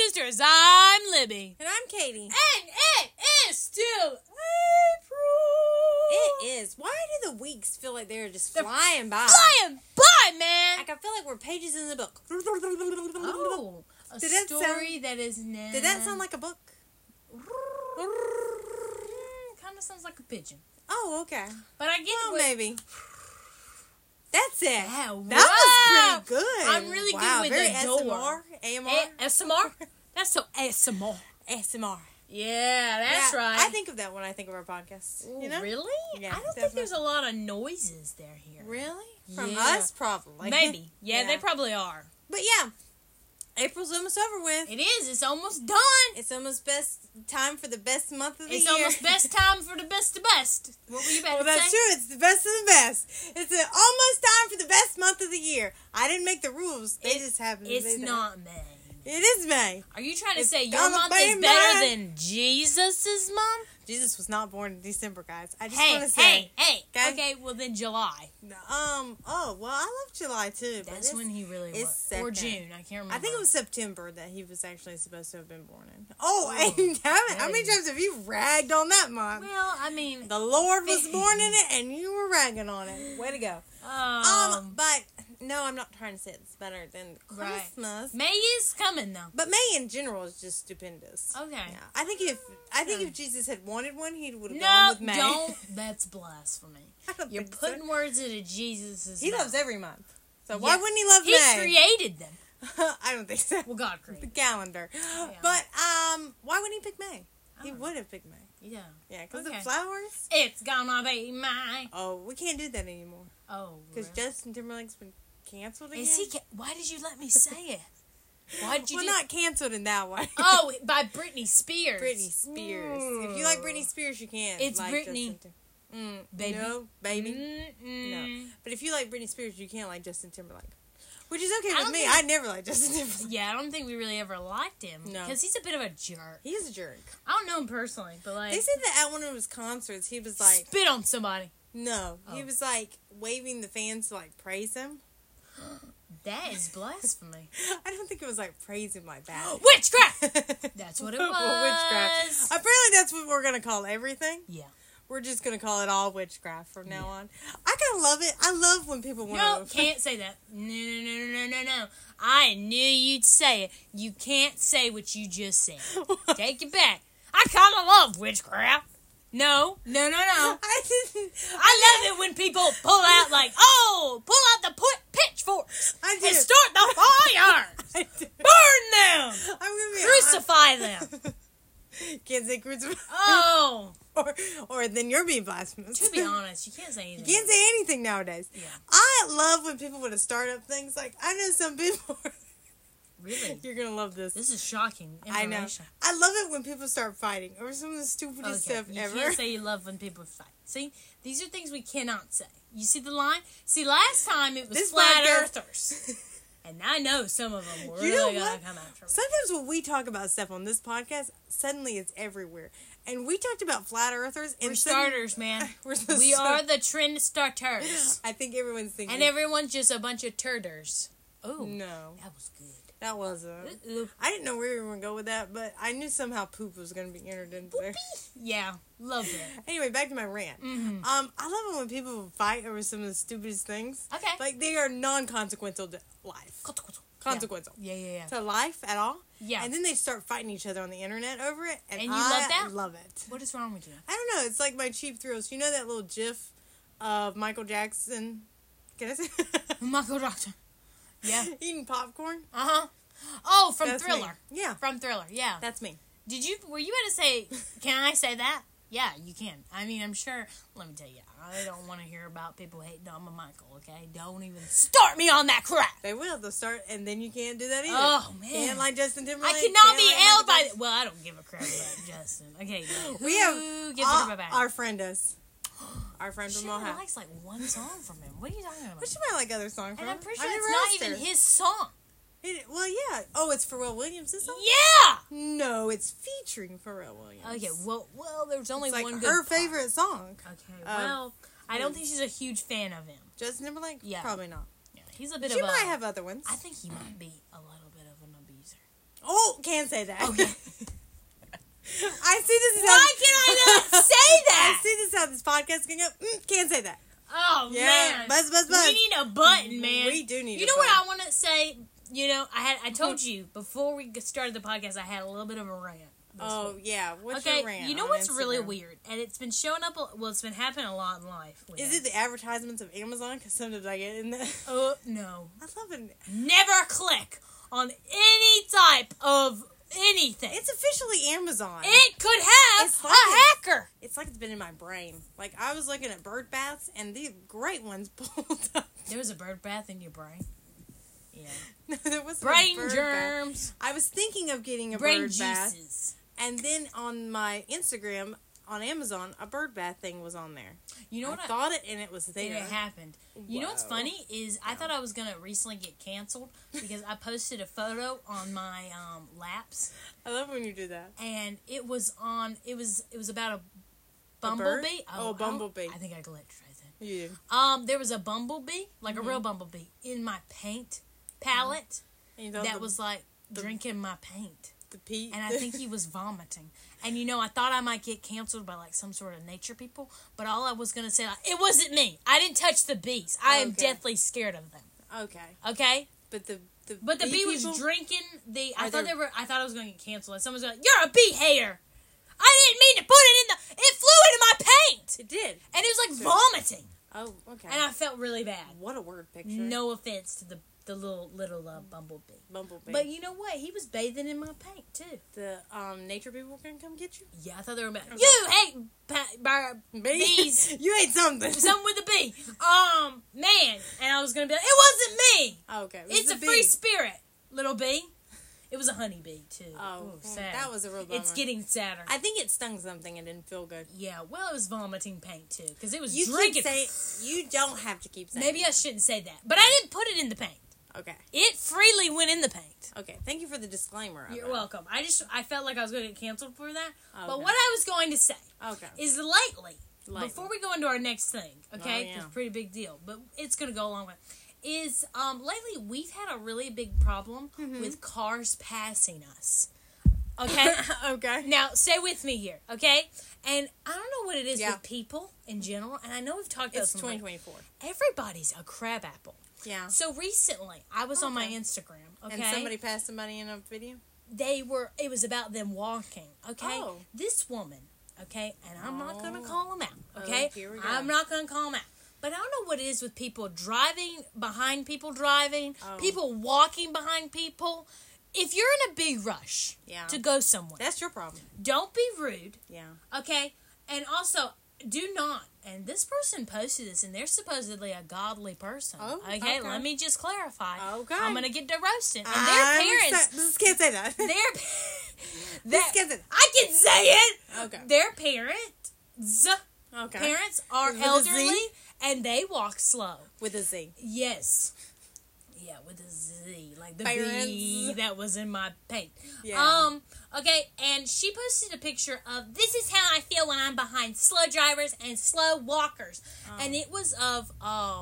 Sisters. I'm Libby. And I'm Katie. And it is still April. It is. Why do the weeks feel like they're flying by? Flying by, man. Like I feel like we're pages in the book. Oh, a story that is now. Did that sound like a book? Kind of sounds like a pigeon. Oh, okay. But I get Well, what, maybe. That's it. Wow. That was pretty good. I'm really good with very the door. ASMR. AMR? ASMR? That's so ASMR. ASMR. Yeah, that's right. I think of that when I think of our podcast. Ooh, You know? Really? Yeah, I don't think there's a lot of noises there here. Really? From Yeah. us, probably. Maybe. Yeah, they probably are. But yeah, April's almost over with. It is. It's almost done. It's almost best time for the best month of the It's year. almost best time for the best of best. What were you about Well, to say? that's true. It's the best of the best. It's almost time for the best month of the year. I didn't make the rules. They just happen to be It's there. not May. It is May. Are you trying to It's say your gonna month be is better May. than Jesus' month? Jesus was not born in December, guys. I just want to say. Hey. Okay? Okay, well then July. Oh, well, I love July, too. but That's when he really it's was. Or second. June. I can't remember. I think it was September that he was actually supposed to have been born in. Oh, and damn it. How many yeah. times have you ragged on that month? Well, I mean. The Lord was born in it, and you were ragging on it. Way to go. But no, I'm not trying to say it's better than Christmas. May is coming though. But May in general is just stupendous. Okay. Yeah. I think if Jesus had wanted one, he would have No, gone with May. don't. That's blasphemy. I don't You're think so. putting words into Jesus' He mouth. loves every month. So why wouldn't he love He May? created them. I don't think so. Well, God The created. calendar. Yeah. But why wouldn't he pick May? He Oh. would have picked May. Yeah. Yeah, because Okay. the flowers. It's gonna be May. Oh, we can't do that anymore. Oh, Because really? Justin Timberlake's been canceled again. Is he? Why did you let me say it? Why did you? Well, not canceled in that way. Oh, by Britney Spears. Britney Spears. If you like Britney Spears, you can. It's like Britney. Justin Tim- Baby. No, baby. Mm-mm. No. But if you like Britney Spears, you can't like Justin Timberlake. Which is okay I with don't me. think- I never liked Justin Timberlake. Yeah, I don't think we really ever liked him. No. Because he's a bit of a jerk. He is a jerk. I don't know him personally, but like. They said that at one of his concerts, he was like, spit on somebody. no. He Oh. was like waving the fans to like praise him. That is blasphemy. I don't think it was like praise him like that. Witchcraft! That's what it was. Witchcraft. Apparently that's what we're going to call everything. Yeah. We're just going to call it all witchcraft from now on. I kind of love it. I love when people want No, to... can't say that. No. I knew you'd say it. You can't say what you just said. Take it back. I kind of love witchcraft. No. I didn't... I love it when people pull out pull out the pitchforks I did. and start the fire. I did. Burn them. I'm going to be Crucify them. Can't say crucify. Oh. Or then you're being blasphemous. To be honest, you can't say anything. You can't say anything nowadays. Yeah. I love when people want to start up things. Like, I know some people... Really? You're going to love this. This is shocking I information. know. I love it when people start fighting over some of the stupidest stuff You ever. can't say you love when people fight. See, these are things we cannot say. You see the line? See, last time it was This flat podcast- earthers. And I know some of them were You really know going what? to come after me. Sometimes when we talk about stuff on this podcast, suddenly it's everywhere. And we talked about flat earthers. And We're starters, man. We're the We are the trend starters. I think everyone's thinking. And everyone's just a bunch of turders. Oh, No, that was good. that wasn't. Ooh. I didn't know where we were going to go with that, but I knew somehow poop was going to be entered into there. Yeah, love that. Anyway, back to my rant. Mm-hmm. I love it when people fight over some of the stupidest things. Okay. Like, they are non-consequential to life. Consequential. Yeah. To life at all. Yeah. And then they start fighting each other on the internet over it. And you I love that? love it. What is wrong with you? I don't know. It's like my cheap thrills. You know that little gif of Michael Jackson? Can I say? Michael Jackson. Yeah. Eating popcorn? Uh-huh. Oh, from That's Thriller. me. Yeah. From Thriller, yeah. That's me. Were you about to say, can I say that? Yeah, you can. I mean, I'm sure, let me tell you, I don't want to hear about people hating on my Michael, okay? Don't even start me on that crap. They will. They'll start, and then you can't do that either. Oh, man. Can't like Justin Timberlake. I cannot be can't held like by, well, I don't give a crap about Justin. Okay, who We have gives a crap about our friend does. Our friend She from only Ohio. likes like one song from him. What are you talking about? But she might like other songs from And I'm him. pretty I've sure never it's not asked even her. his song. Well, yeah. Oh, it's Pharrell Williams' song? Yeah! No, it's featuring Pharrell Williams. Okay, well, there's only It's like one good her part. favorite song. Okay, well, I don't think she's a huge fan of him. Justin Timberlake? Yeah. Probably not. Yeah, he's a bit She of a... might have other ones. I think he might be a little bit of an abuser. Oh, can't say that. Okay. I see this is Why can I not say that? I see this how this podcast is going to go. Can't say that. Oh, Yeah. man. Buzz. We need a button, man. We do need You a know button. what I want to say? You know, I told you before we started the podcast, I had a little bit of a rant. Oh, yeah. What's Okay, your rant? you know on what's Instagram? really weird? And it's been showing up, it's been happening a lot in life. Is it the advertisements of Amazon? Because sometimes I get in there. No. I love it. Never click on any type of anything. It's officially Amazon. It could have It's a like hacker. It's like it's been in my brain. Like, I was looking at bird baths, and these great ones pulled up. There was a bird bath in your brain. Yeah. No, there was Brain bird germs. bath. I was thinking of getting a Brain bird bath. juices. And then on my Instagram, on Amazon, a bird bath thing was on there. You know what I thought it, and it was there. And it happened. You know what's Whoa. funny is I thought I was gonna recently get canceled because I posted a photo on my laps, I love when you do that. and it was about a bird? bumblebee. Oh, bumblebee. I think I glitched right then. You. There was a bumblebee, like a real bumblebee, in my paint palette And you thought that the, was like drinking my paint. the pea. And I think he was vomiting. And you know, I thought I might get canceled by like some sort of nature people, but all I was gonna say, like, it wasn't me. I didn't touch the bees. I am Okay. deathly scared of them. Okay. Okay? But the bee was people? drinking the. I Are thought there- I thought I was gonna get canceled. And someone's like, "You're a bee hater." I didn't mean to put it in the. It flew into my paint, It did. and it was like vomiting, Oh, okay. and I felt really bad. What a word picture. No offense to the little bumblebee. Bumblebee. But you know what? He was bathing in my paint too. the nature people were going to come get you? Yeah, I thought they were about. Okay. You hate bees. You ate something. Something with a bee. Man. And I was going to be like, it wasn't me. Okay. It was It's the a free bee. spirit, little bee. It was a honeybee, too. Oh, Ooh, sad. that was a real bummer. It's getting sadder. I think it stung something and didn't feel good. Yeah, well, it was vomiting paint, too. Because it was You drinking. keep saying, you don't have to keep saying Maybe I shouldn't say that. But I didn't put it in the paint. Okay. It freely went in the paint. Okay. Thank you for the disclaimer. of You're it. welcome. I felt like I was going to get canceled for that. But Okay. what I was going to say Okay. is lately, Lightly. before we go into our next thing, okay, Oh, yeah. it's a pretty big deal, but it's going to go along with it, is lately we've had a really big problem Mm-hmm. with cars passing us. Okay? Okay. Now, stay with me here, okay? And I don't know what it is Yeah. with people in general, and I know we've talked about It's this before. 2024. Everybody's a crab apple. Yeah. So recently, I was on my Okay. Instagram, okay? And somebody passed somebody in a video? It was about them walking, okay? Oh. This woman, okay, and I'm not going to Oh. call them out, okay? here we go. I'm not going to call them out. But I don't know what it is with people driving behind people driving, Oh. people walking behind people. If you're in a big rush Yeah. to go somewhere, That's your problem. don't be rude, Yeah. okay? And also, do not, and this person posted this, and they're supposedly a godly person. Oh, okay, okay. let me just clarify. Okay. I'm going to get to roasting. And their parents, Can't say that. their Can't say that. I can say it. Okay. Their parents Okay. are With a elderly Z? and they walk slow. With a Z. Yes. Yeah, with a Z, like the Parents. bee that was in my paint. Yeah. Okay, and she posted a picture of this is how I feel when I'm behind slow drivers and slow walkers, and it was of Whoa.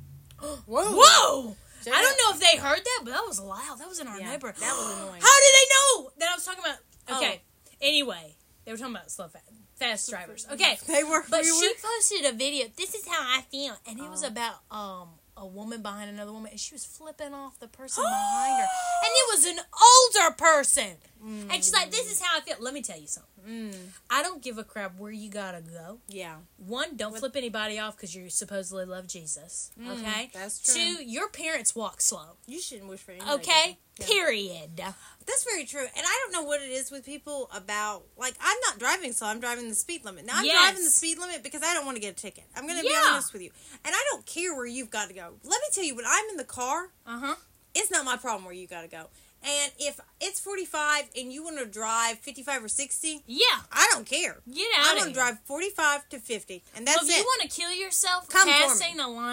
Whoa! Check I don't out. know if they heard that, but that was loud. That was in our Yeah, neighborhood. that was annoying. How did they know that I was talking about? Okay. Oh. Anyway, they were talking about fast drivers. Okay. They were. But we she were. posted a video. This is how I feel, and it was about a woman behind another woman, and she was flipping off the person behind her, and it was an older person, and she's like, "This is how I feel." Let me tell you something. I don't give a crap where you gotta go. Yeah. One, don't flip anybody off because you supposedly love Jesus. Okay, that's true. Two, your parents walk slow. You shouldn't wish for anybody. Okay, Yeah. period. That's very true. And I don't know what it is with people about, like, I'm not driving slow. I'm driving the speed limit. Now, I'm Yes. driving the speed limit because I don't want to get a ticket. I'm going to be Yeah. honest with you. And I don't care where you've got to go. Let me tell you, when I'm in the car, it's not my problem where you got to go. And if it's 45 and you want to drive 55 or 60, Yeah, I don't care. get I out want of to here. drive 45 to 50. And that's Well, if it. you want to kill yourself Come for me. passing a line,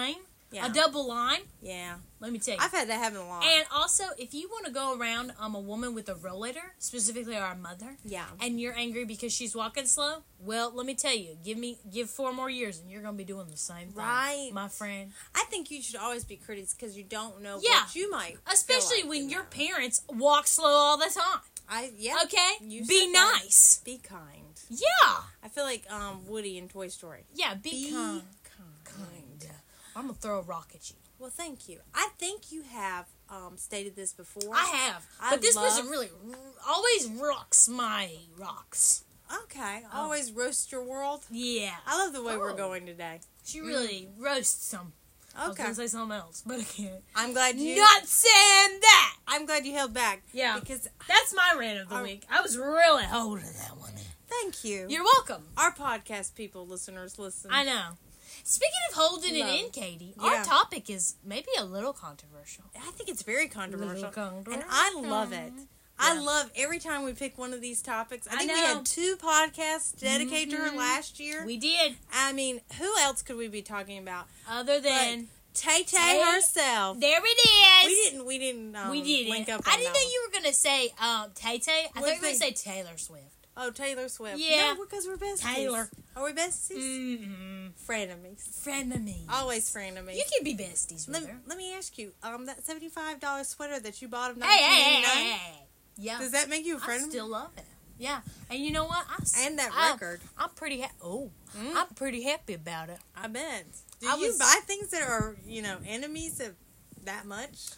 Yeah. A double line. Yeah. Let me tell you. I've had that happen a lot. And also, if you want to go around a woman with a rollator, specifically our mother, yeah. and you're angry because she's walking slow, well, let me tell you, give 4 more years, and you're gonna be doing the same thing, Right. my friend. I think you should always be critics because you don't know Yeah. what you might. Especially feel like when in your that. parents walk slow all the time. Okay, You be said that. nice. Be kind. Yeah, I feel like Woody in Toy Story. yeah, be kind. Kind. I'm gonna throw a rock at you. Well, thank you. I think you have stated this before. I have, I but this love- person really always rocks my rocks. Okay. Always roast your world. Yeah, I love the way we're Oh. going today. she really roasts them. I was Okay. gonna say something else, but I can't. I'm glad you. Not saying that. I'm glad you held back. Yeah. Because That's my rant of the week. I was really holding that one in. thank you. You're welcome. Our podcast people, listeners, listen. I know. Speaking of holding it Love. in, Katie, Yeah. our topic is maybe a little controversial. I think it's very controversial. Little And I love it. I Yeah. love every time we pick one of these topics. I I think we know. had 2 podcasts dedicated to her Mhm. last year. We did. I mean, who else could we be talking about? Other than Tay Tay. herself. there it is. We didn't We didn't. link up I on didn't that know you were gonna say Tay Tay. I thought you were gonna thing? say Taylor Swift. one. Oh, Taylor Swift. Yeah. No, because we're besties. Taylor. Are we besties? Mm-hmm. Frenemies. Frenemy. Always frenemies. You can be besties with Let, her. let me ask you, that $75 sweater that you bought of Hey, hey, 1999, hey, hey. Yeah. does that make you a I friend? still love it. Yeah, and you know what? And that I- record. I'm pretty. I'm pretty happy about it. I bet. Do I you was- buy things that are, enemies of that much?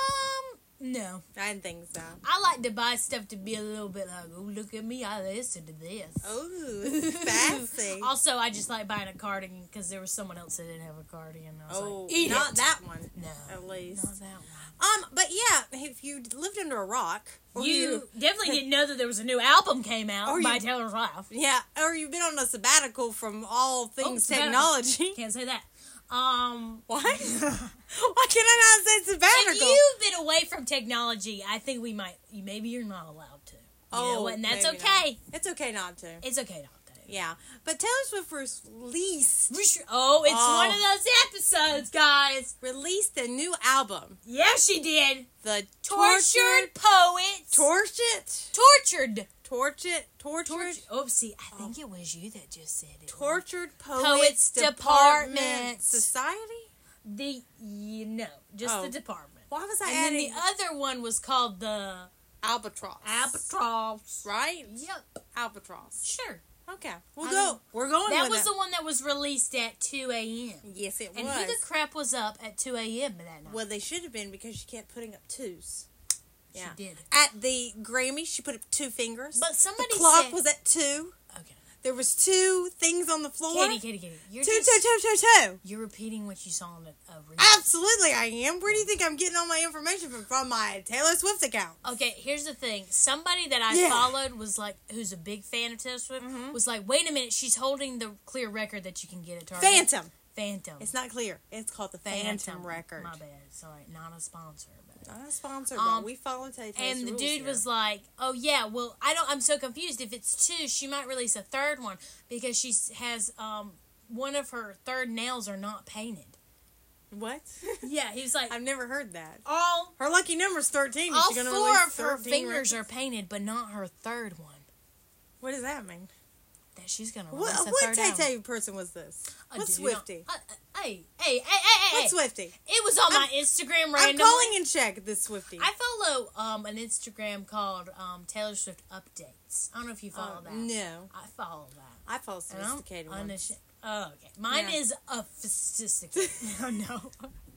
No. I didn't think so. I like to buy stuff to be a little bit like, oh, look at me, I listen to this. Oh, fancy. Also, I just like buying a cardigan because there was someone else that didn't have a cardigan. I was Oh, like, eat not it. that one. No, At least. not that one. But yeah, if you lived under a rock, or You definitely didn't know that there was a new album came out Or by you- Taylor Swift. yeah, or you've been on a sabbatical from all things sabbatical. technology. Can't say that. What? Why can I not say sabbatical? If you've been away from technology, I think maybe you're not allowed to. You know what? And that's maybe okay. not. It's okay not to. It's okay not to. Yeah, but Taylor Swift released Oh, it's Oh. one of those episodes, guys. a new album, Yeah, she did. the Tortured Poets. Tortured. Oopsie, I think it was you that just said it. Tortured Poets Poets Department. Department Society. Just Oh. the department. Why was I And then adding the other one was called the Albatross? Albatross. Right? Yep. Albatross. Sure. Okay, we'll I go. know. We're going. That with was it. the one that was released at 2 a.m. Yes, it And was. who the crap was up at 2 a.m. that night? Well, they should have been because she kept putting up 2s. She did. At the Grammy, she put up 2 fingers. But somebody the clock said... was at 2. Okay. There was 2 things on the floor. Katie. You're Two. You're repeating what you saw on a reel. Absolutely, I am. Where do you think I'm getting all my information from my Taylor Swift account? Okay, here's the thing. Somebody that I Yeah. followed was like, who's a big fan of Taylor Swift, was like, wait a minute, she's holding the clear record that you can get at Target. Phantom. It's not clear. It's called the Phantom record. My bad. Sorry, not a sponsor. But. Not a sponsor, but we follow Taylor's And the rules dude here. was like, "Oh yeah, well, I'm so confused. If it's 2, she might release a third one because she has one of her third nails are not painted." What? Yeah, he was like, I've never heard that. all Her lucky number's 13. Is all she gonna 4 release of her 13 fingers records? are painted, but not her third one. What does that mean? That she's gonna release a What third album. Tay person was this? A What dude Swifty? Hey! What Swifty? It was on my Instagram I'm randomly. calling in check this Swifty. I follow an Instagram called Taylor Swift Updates. I don't know if you follow that. No. I follow that. I follow And I'm sophisticated ones. Oh, okay. Mine Yeah. is a sophisticated. Oh, no.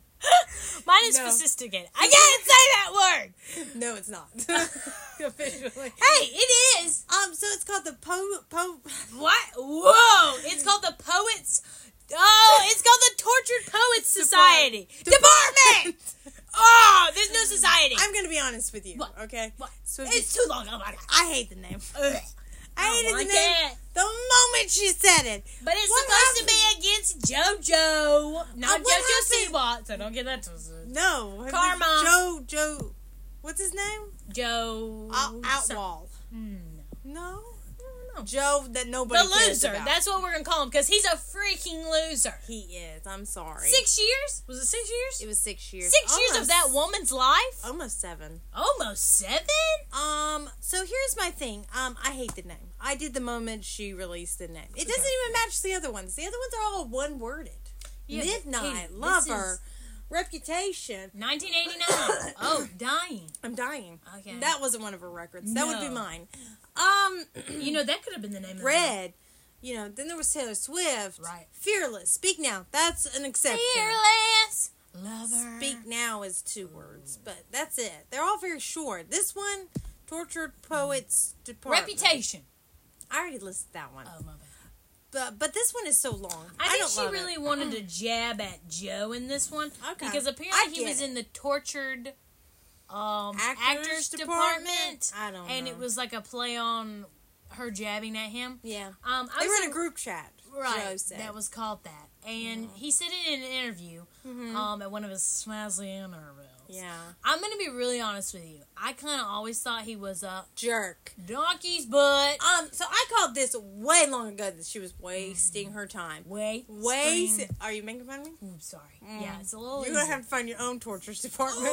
Mine is No. sophisticated. I can't say that word. No, it's not. Officially. Hey, it is. So it's called the What? Whoa! It's called the Poets. Oh, it's called the Tortured Poets Society. Department! Oh, there's no society. I'm gonna be honest with you. What? Okay? What? Swifty, It's too long. Oh, my God. I hate the name. Ugh. I hated like the name it. the moment she said it. But it's What supposed to be against JoJo. Not what JoJo happened? Siwa, so don't get that twisted. No. Karma. Joe. What's his name? Joe. Outwall. No. No? know. Joe that nobody The cares loser. about. That's what we're going to call him because he's a freaking loser. He is. I'm sorry. 6 years? Was it 6 years? It was 6 years. 6 years of that woman's life? Almost 7. Almost 7? So here's my thing. I hate the name. I did the moment she released the name. It doesn't even match the other ones. The other ones are all one-worded. Yeah, Midnight, Katie, Lover, Reputation. 1989. Oh, Dying. I'm Dying. Okay. That wasn't one of her records. That would be No. mine. You know, that could have been the name of Red. You know, then there was Taylor Swift. Right. Fearless. Speak Now. That's an exception. Fearless Lover. Speak Now is 2 words, but that's it. They're all very short. This one, Tortured Poets Department. Reputation. I already listed that one. Oh, my bad. But this one is so long. I think don't she love really it. wanted to jab at Joe in this one. Okay. Because I apparently he get was it. in the tortured actors department? department. I don't And know. it was like a play on her jabbing at him. Yeah. I They was were in a group chat. Right, Joe said. that was called that. And he said it in an interview at one of his Smazzy interviews. Yeah. I'm going to be really honest with you. I kind of always thought he was a Jerk. donkey's butt. So I called this way long ago that she was wasting her time. Waste. Are you making fun of me? I'm sorry. Yeah, it's a little You're easy. going to have to find your own torture department.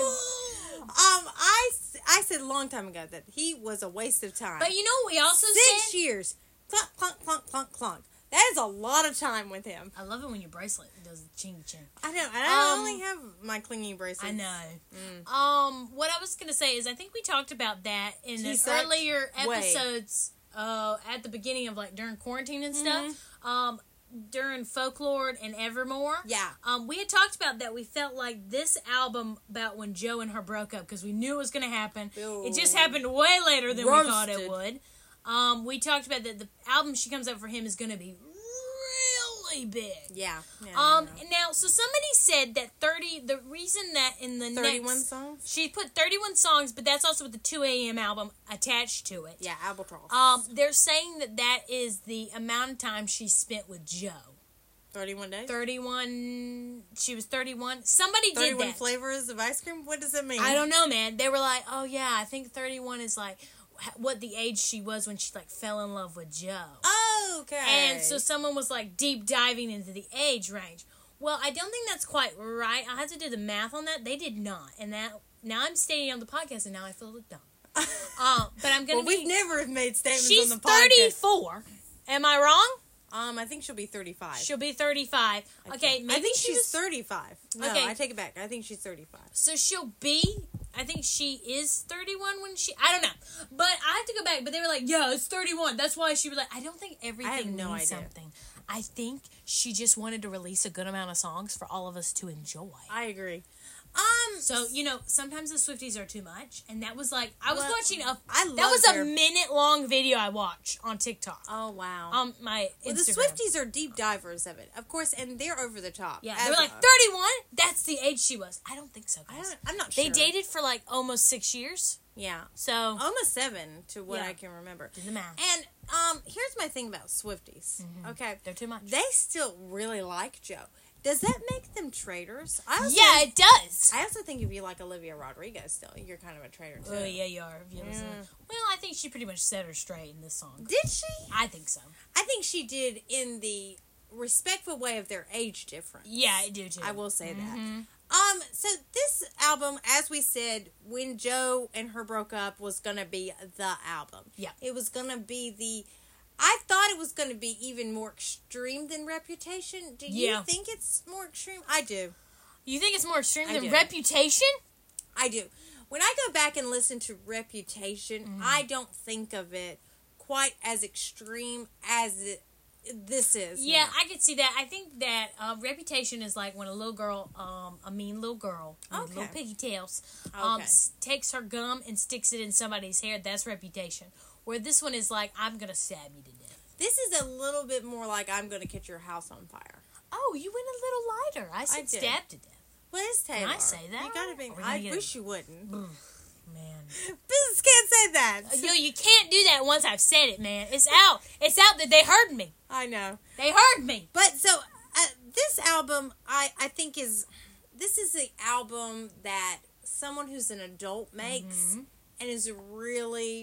I said a long time ago that he was a waste of time. But you know what we also 6 said? years. Clunk, clunk, clunk, clunk, clunk. That is a lot of time with him. I love it when your bracelet does the chingy chin. I know. And I only have my clinging bracelet. I know. What I was going to say is I think we talked about that in He the sucked earlier way. episodes at the beginning of like during quarantine and stuff. During Folklore and Evermore. Yeah. We had talked about that. We felt like this album about when Joe and her broke up because we knew it was going to happen. Ew. It just happened way later than we thought it Roasted. would. We talked about that the album she comes out for him is going to be really big. Yeah. Now, so somebody said that the reason that in the 31 next, songs? she put 31 songs, but that's also with the 2 a.m. album attached to it. Yeah, Albatross. They're saying that is the amount of time she spent with Joe. 31 days? 31, she was 31. Somebody did 31 that. flavors of ice cream? What does it mean? I don't know, man. They were like, oh yeah, I think 31 is like what the age she was when she like fell in love with Joe. Oh, okay. And so someone was like deep diving into the age range. Well, I don't think that's quite right. I have to do the math on that. They did not. And that now I'm stating on the podcast and now I feel dumb. But I'm going to we've never made statements She's on the podcast. 34. Am I wrong? I think she'll be 35. She'll be 35. Okay, maybe I think she she's was 35. No, Okay. I take it back. I think she's 35. So she'll be, I think she is 31 when she, I don't know. But I have to go back. But they were like, yeah, it's 31. That's why she was like, I don't think everything no means idea. something. I think she just wanted to release a good amount of songs for all of us to enjoy. I agree. So, you know, sometimes the Swifties are too much. And that was like, I was Well, watching I love that was their- a minute-long video I watched on TikTok. Oh, wow. On my Well, Instagram. the Swifties are deep divers of it, of course, and they're over the top. Yeah, As they were like, a- 31? That's the age she was. I don't think so, guys. I'm not sure. They dated for like almost 6 years. Yeah. So, Almost 7 to what Yeah. I can remember. do the math. And here's my thing about Swifties. Okay. They're too much. They still really like Joe. Does that make them traitors? Yeah, it does. I also think if you like Olivia Rodrigo still, you're kind of a traitor too. Oh, yeah, you are. If you listen. Well, I think she pretty much set her straight in this song. Did she? I think so. I think she did in the respectful way of their age difference. Yeah, I do too. I will say that. So this album, as we said, when Joe and her broke up, was gonna be the album. Yeah. It was gonna be I thought it was gonna be even more extreme than Reputation. Do you Yeah. think it's more extreme? I do. You think it's more extreme I than do. Reputation? I do. When I go back and listen to Reputation, I don't think of it quite as extreme as this is. Yeah, now. I could see that. I think that Reputation is like when a little girl, a mean little girl, with Okay. little pigtails, Okay. takes her gum and sticks it in somebody's hair. That's Reputation. Where this one is like, I'm gonna stab you to death. This is a little bit more like I'm going to catch your house on fire. Oh, you went a little lighter. I said did. stab to death. What is Taylor? I say that? You gotta be. Are we gonna I get wish you wouldn't. Man. Business can't say that. Yo, you can't do that once I've said it, man. It's out. It's out that they heard me. I know. They heard me. But so this album, I think this is the album that someone who's an adult makes and is really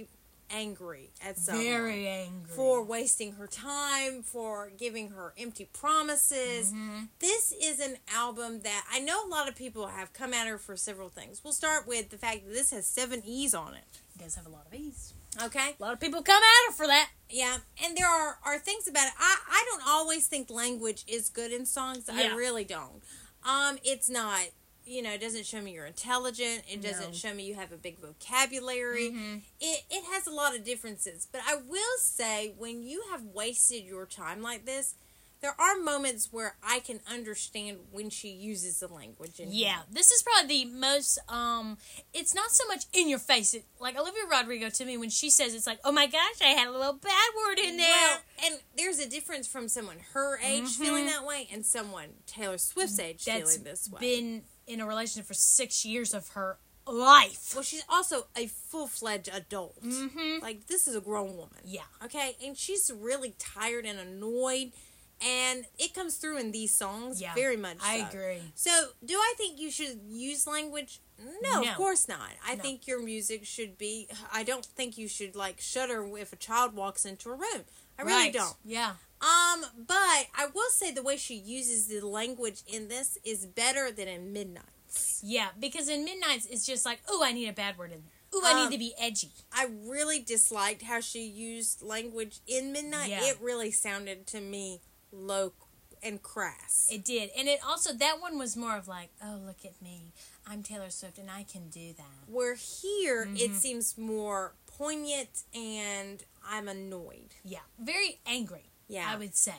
angry at someone. Very angry. For wasting her time, for giving her empty promises. Mm-hmm. This is an album that I know a lot of people have come at her for several things. We'll start with the fact that this has 7 E's on it. It does have a lot of E's. Okay? A lot of people come at her for that. Yeah, and there are things about it. I don't always think language is good in songs. Yeah. I really don't. It's not, it doesn't show me you're intelligent. It doesn't show me you have a big vocabulary. Mm-hmm. It has a lot of differences. But I will say, when you have wasted your time like this, there are moments where I can understand when she uses the language. Yeah, this is probably the most, it's not so much in your face. Like Olivia Rodrigo, to me, when she says, it's like, oh my gosh, I had a little bad word in there. Well, and there's a difference from someone her age feeling that way and someone Taylor Swift's age feeling this way. Been in a relationship for 6 years of her life. Well, she's also a full-fledged adult. Mm-hmm. Like, this is a grown woman. Yeah. Okay? And she's really tired and annoyed. And it comes through in these songs very much so. I agree. So, do I think you should use language? No, of course not. I think your music should be... I don't think you should, shudder if a child walks into a room. I really don't. Yeah. But I will say the way she uses the language in this is better than in Midnights. Yeah, because in Midnights, it's just like, ooh, I need a bad word in there. Ooh, I need to be edgy. I really disliked how she used language in Midnight. Yeah. It really sounded to me low and crass. It did. And it also, that one was more of like, oh, look at me. I'm Taylor Swift and I can do that. Where here, it seems more poignant and I'm annoyed. Yeah. Very angry. Yeah. I would say.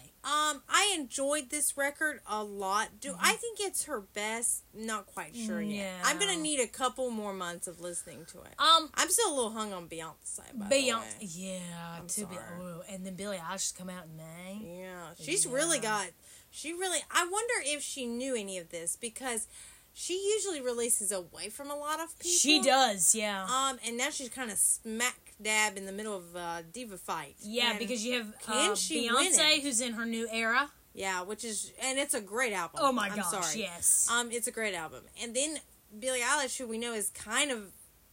I enjoyed this record a lot. I think it's her best? Not quite sure yet. I'm going to need a couple more months of listening to it. I'm still a little hung on Beyonce, by the way. Yeah. And then Billie Eilish come out in May. Yeah. She's really got... I wonder if she knew any of this, because she usually releases away from a lot of people. She does, yeah. And now she's kind of smack dab in the middle of a diva fight. Yeah, and because you have Beyonce, who's in her new era. Yeah, and it's a great album. Oh my gosh, yes. It's a great album. And then Billie Eilish, who we know is kind of,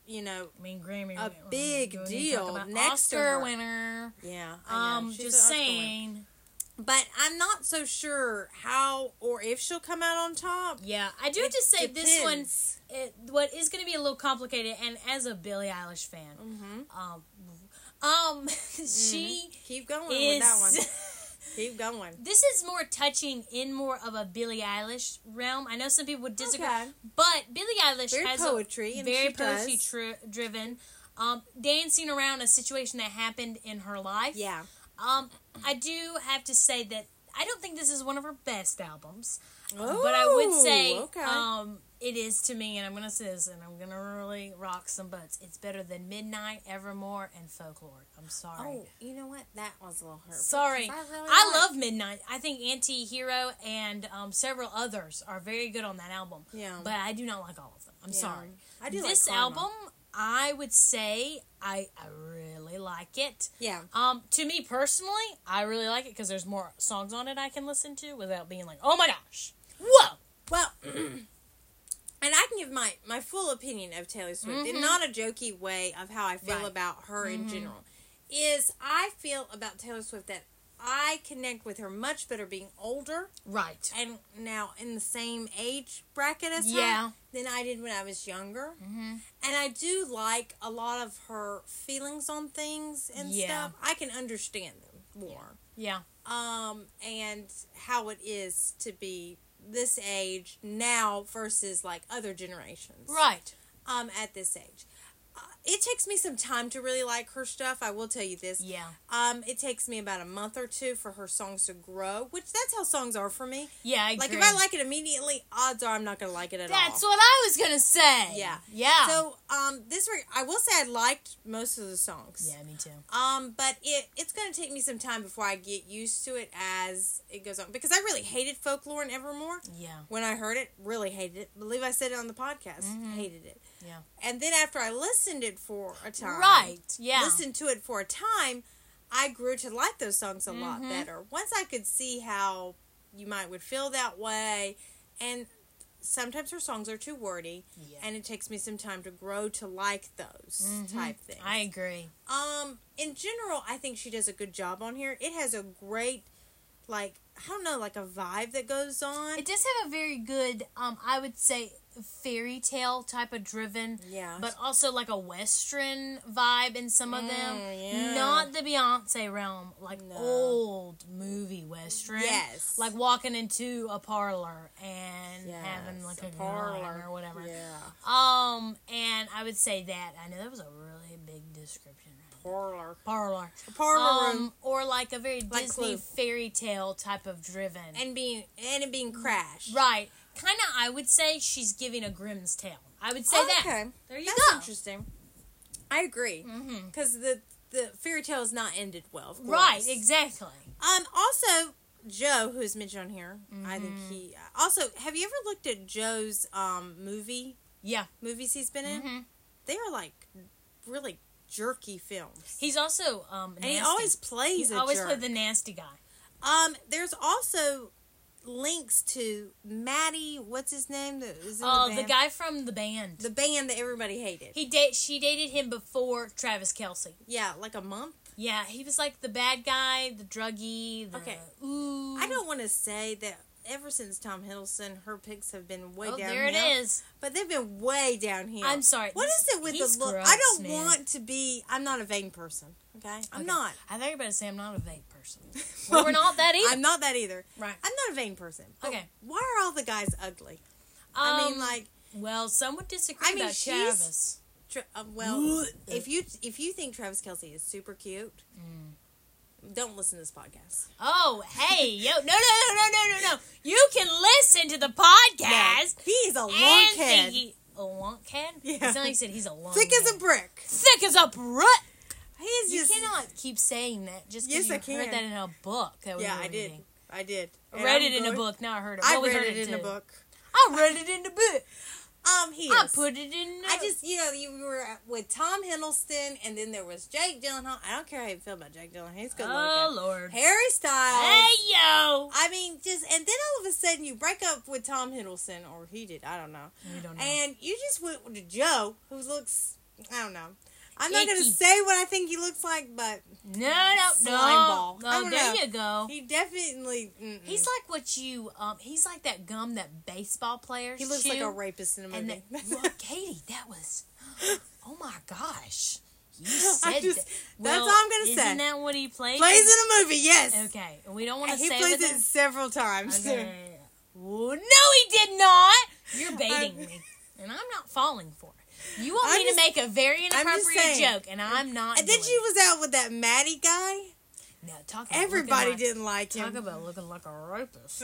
Grammy, a big deal next Oscar to her. winner. Yeah, just saying. But I'm not so sure how or if she'll come out on top. Yeah, I do have to say this one, what is going to be a little complicated, and as a Billie Eilish fan, she keep going with that one. Keep going. This is more touching in more of a Billie Eilish realm. I know some people would disagree, but Billie Eilish has poetry, very poetry driven, dancing around a situation that happened in her life. Yeah. I do have to say that I don't think this is one of her best albums. But I would say it is to me, and I'm going to say this, and I'm going to really rock some butts. It's better than Midnight, Evermore, and Folklore. I'm sorry. Oh, you know what? That was a little hurtful. Sorry. I love Midnight. I think Anti-Hero and several others are very good on that album. Yeah. But I do not like all of them. I'm sorry. I do this like album, I would say I really like it. Yeah. To me personally, I really like it because there's more songs on it I can listen to without being like, oh my gosh. Whoa. Well, and I can give my full opinion of Taylor Swift in not a jokey way of how I feel about her in general. Is I feel about Taylor Swift that I connect with her much better being older. Right. And now in the same age bracket as her than I did when I was younger. Mm-hmm. And I do like a lot of her feelings on things and stuff. I can understand them more. Yeah. And how it is to be this age now versus like other generations. Right. At this age. It takes me some time to really like her stuff. I will tell you this. Yeah. It takes me about a month or two for her songs to grow, which that's how songs are for me. Yeah, I agree. Like, if I like it immediately, odds are I'm not going to like it at all. That's what I was going to say. Yeah. Yeah. So, I will say I liked most of the songs. Yeah, me too. But it's going to take me some time before I get used to it as it goes on. Because I really hated Folklore and Evermore. Yeah. When I heard it, really hated it. I believe I said it on the podcast. Hated it. Yeah. And then after I listened it for a time. Right, yeah. Listened to it for a time, I grew to like those songs a lot better. Once I could see how you would feel that way. And sometimes her songs are too wordy, and it takes me some time to grow to like those type things. I agree. In general, I think she does a good job on here. It has a great, like, I don't know, like a vibe that goes on. It does have a very good, I would say, fairy tale type of driven, but also like a Western vibe in some of them. Yeah. Not the Beyonce realm, like old movie Western. Yes. Like walking into a parlor and having like a parlor or whatever. Yeah. And I would say that. I know that was a really big description. Parlor. A parlor room. Or like a very Like Disney Clue. fairy tale type of driven. And it being crashed. Right. Kind of, I would say she's giving a Grimm's tale. I would say that. Okay. There you That's go. interesting. I agree. Because the fairy tale has not ended well, of course. Right, exactly. Also, Joe, who's mentioned on here, I think he... Also, have you ever looked at Joe's movies he's been in? They are, like, really jerky films. He's also nasty. And he always plays a jerk. played the nasty guy. There's also links to Maddie, what's his name? The guy from the band. The band that everybody hated. She dated him before Travis Kelce. Yeah, like a month? Yeah, he was like the bad guy, the druggie, ooh. I don't want to say that ever since Tom Hiddleston, her picks have been way down here. There it is. But they've been way down here. I'm sorry. What is it with the look? Gross, I don't man. want to be... I'm not a vain person, okay? I'm not. I thought you were about to say I'm not a vape person. Well, we're not that either. I'm not that either. Right. I'm not a vain person. Okay. Why are all the guys ugly? I mean, like... Well, some would disagree about Travis. If you think Travis Kelce is super cute... Don't listen to this podcast. Oh, hey, yo, no. You can listen to the podcast. No, he is a lunkhead. A lunkhead? Yeah. It's not like you said he's a lunkhead. Thick as a brick. Thick as a brick. He's You just... cannot keep saying that just because Yes, you I heard can. that in a book. That we were reading. I did. I read it in a book. Now I heard it. I Well, we read heard it in a book. I read it in the book. I put it in. I just, you were with Tom Hiddleston, and then there was Jake Gyllenhaal. I don't care how you feel about Jake Gyllenhaal. He's good looking. Oh, Lord. Harry Styles. Hey, yo. I mean, and then all of a sudden you break up with Tom Hiddleston, or he did, I don't know. We don't know. And you just went to Joe, who looks, I don't know. I'm not going to say what I think he looks like, but... No. ball. No, there you go. He definitely... He's like what you... he's like that gum that baseball players He looks chew. like a rapist in a movie. Look, Katie, that was... Oh, my gosh. You said that. That's all I'm going to say. Isn't that what he plays? Plays in a movie, yes. Okay. We don't want to He say plays what it several times. Okay. No, he did not. You're baiting me. And I'm not falling for it. You want me to make a very inappropriate joke, and I'm not. And then she was out with that Maddie guy. No, talk about everybody didn't like him. Talk about looking like a rapist.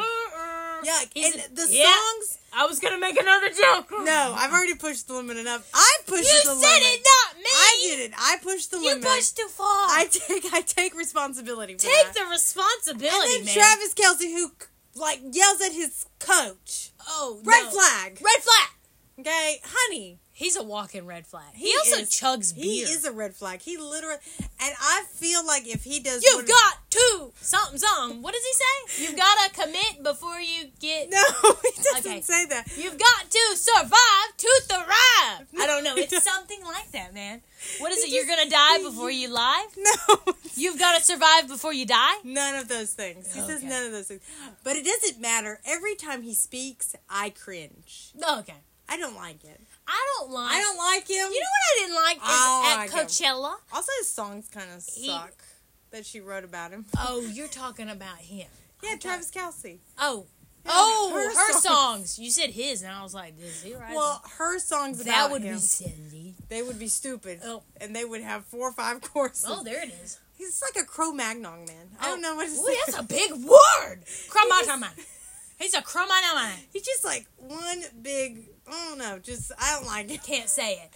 Yeah, and the songs. I was gonna make another joke. No, I've already pushed the limit enough. I pushed the limit. You said it, not me. I did it. I pushed the limit. You pushed too far. I take responsibility for Take that. the responsibility, and then man. Travis Kelce, who yells at his coach. Oh, red flag. Red flag. Okay, honey. He's a walking red flag. He also chugs beer. He is a red flag. He literally, and I feel like if he does, you've got to something. What does he say? You've got to commit before you get. No, he doesn't say that. You've got to survive to thrive. I don't know. It's something like that, man. What is it? You're gonna die before you live? No. You've got to survive before you die? None of those things. He says none of those things. But it doesn't matter. Every time he speaks, I cringe. Okay. I don't like it. I don't like him. You know what I didn't like is at Coachella. Also, his songs kind of suck that she wrote about him. Oh, you're talking about him. Yeah, Travis Kelce. Oh. Yeah, her songs. You said his, and I was like, is he right? Well, her songs about that would him, be silly. They would be stupid. Oh. And they would have 4 or 5 courses. Oh, there it is. He's like a Cro-Magnon man. I don't know what to say. Ooh, that's a big word. Cro-Magnon. He's a Cro-Magnon. He's just like one big, I don't know, I don't like it. Can't say it.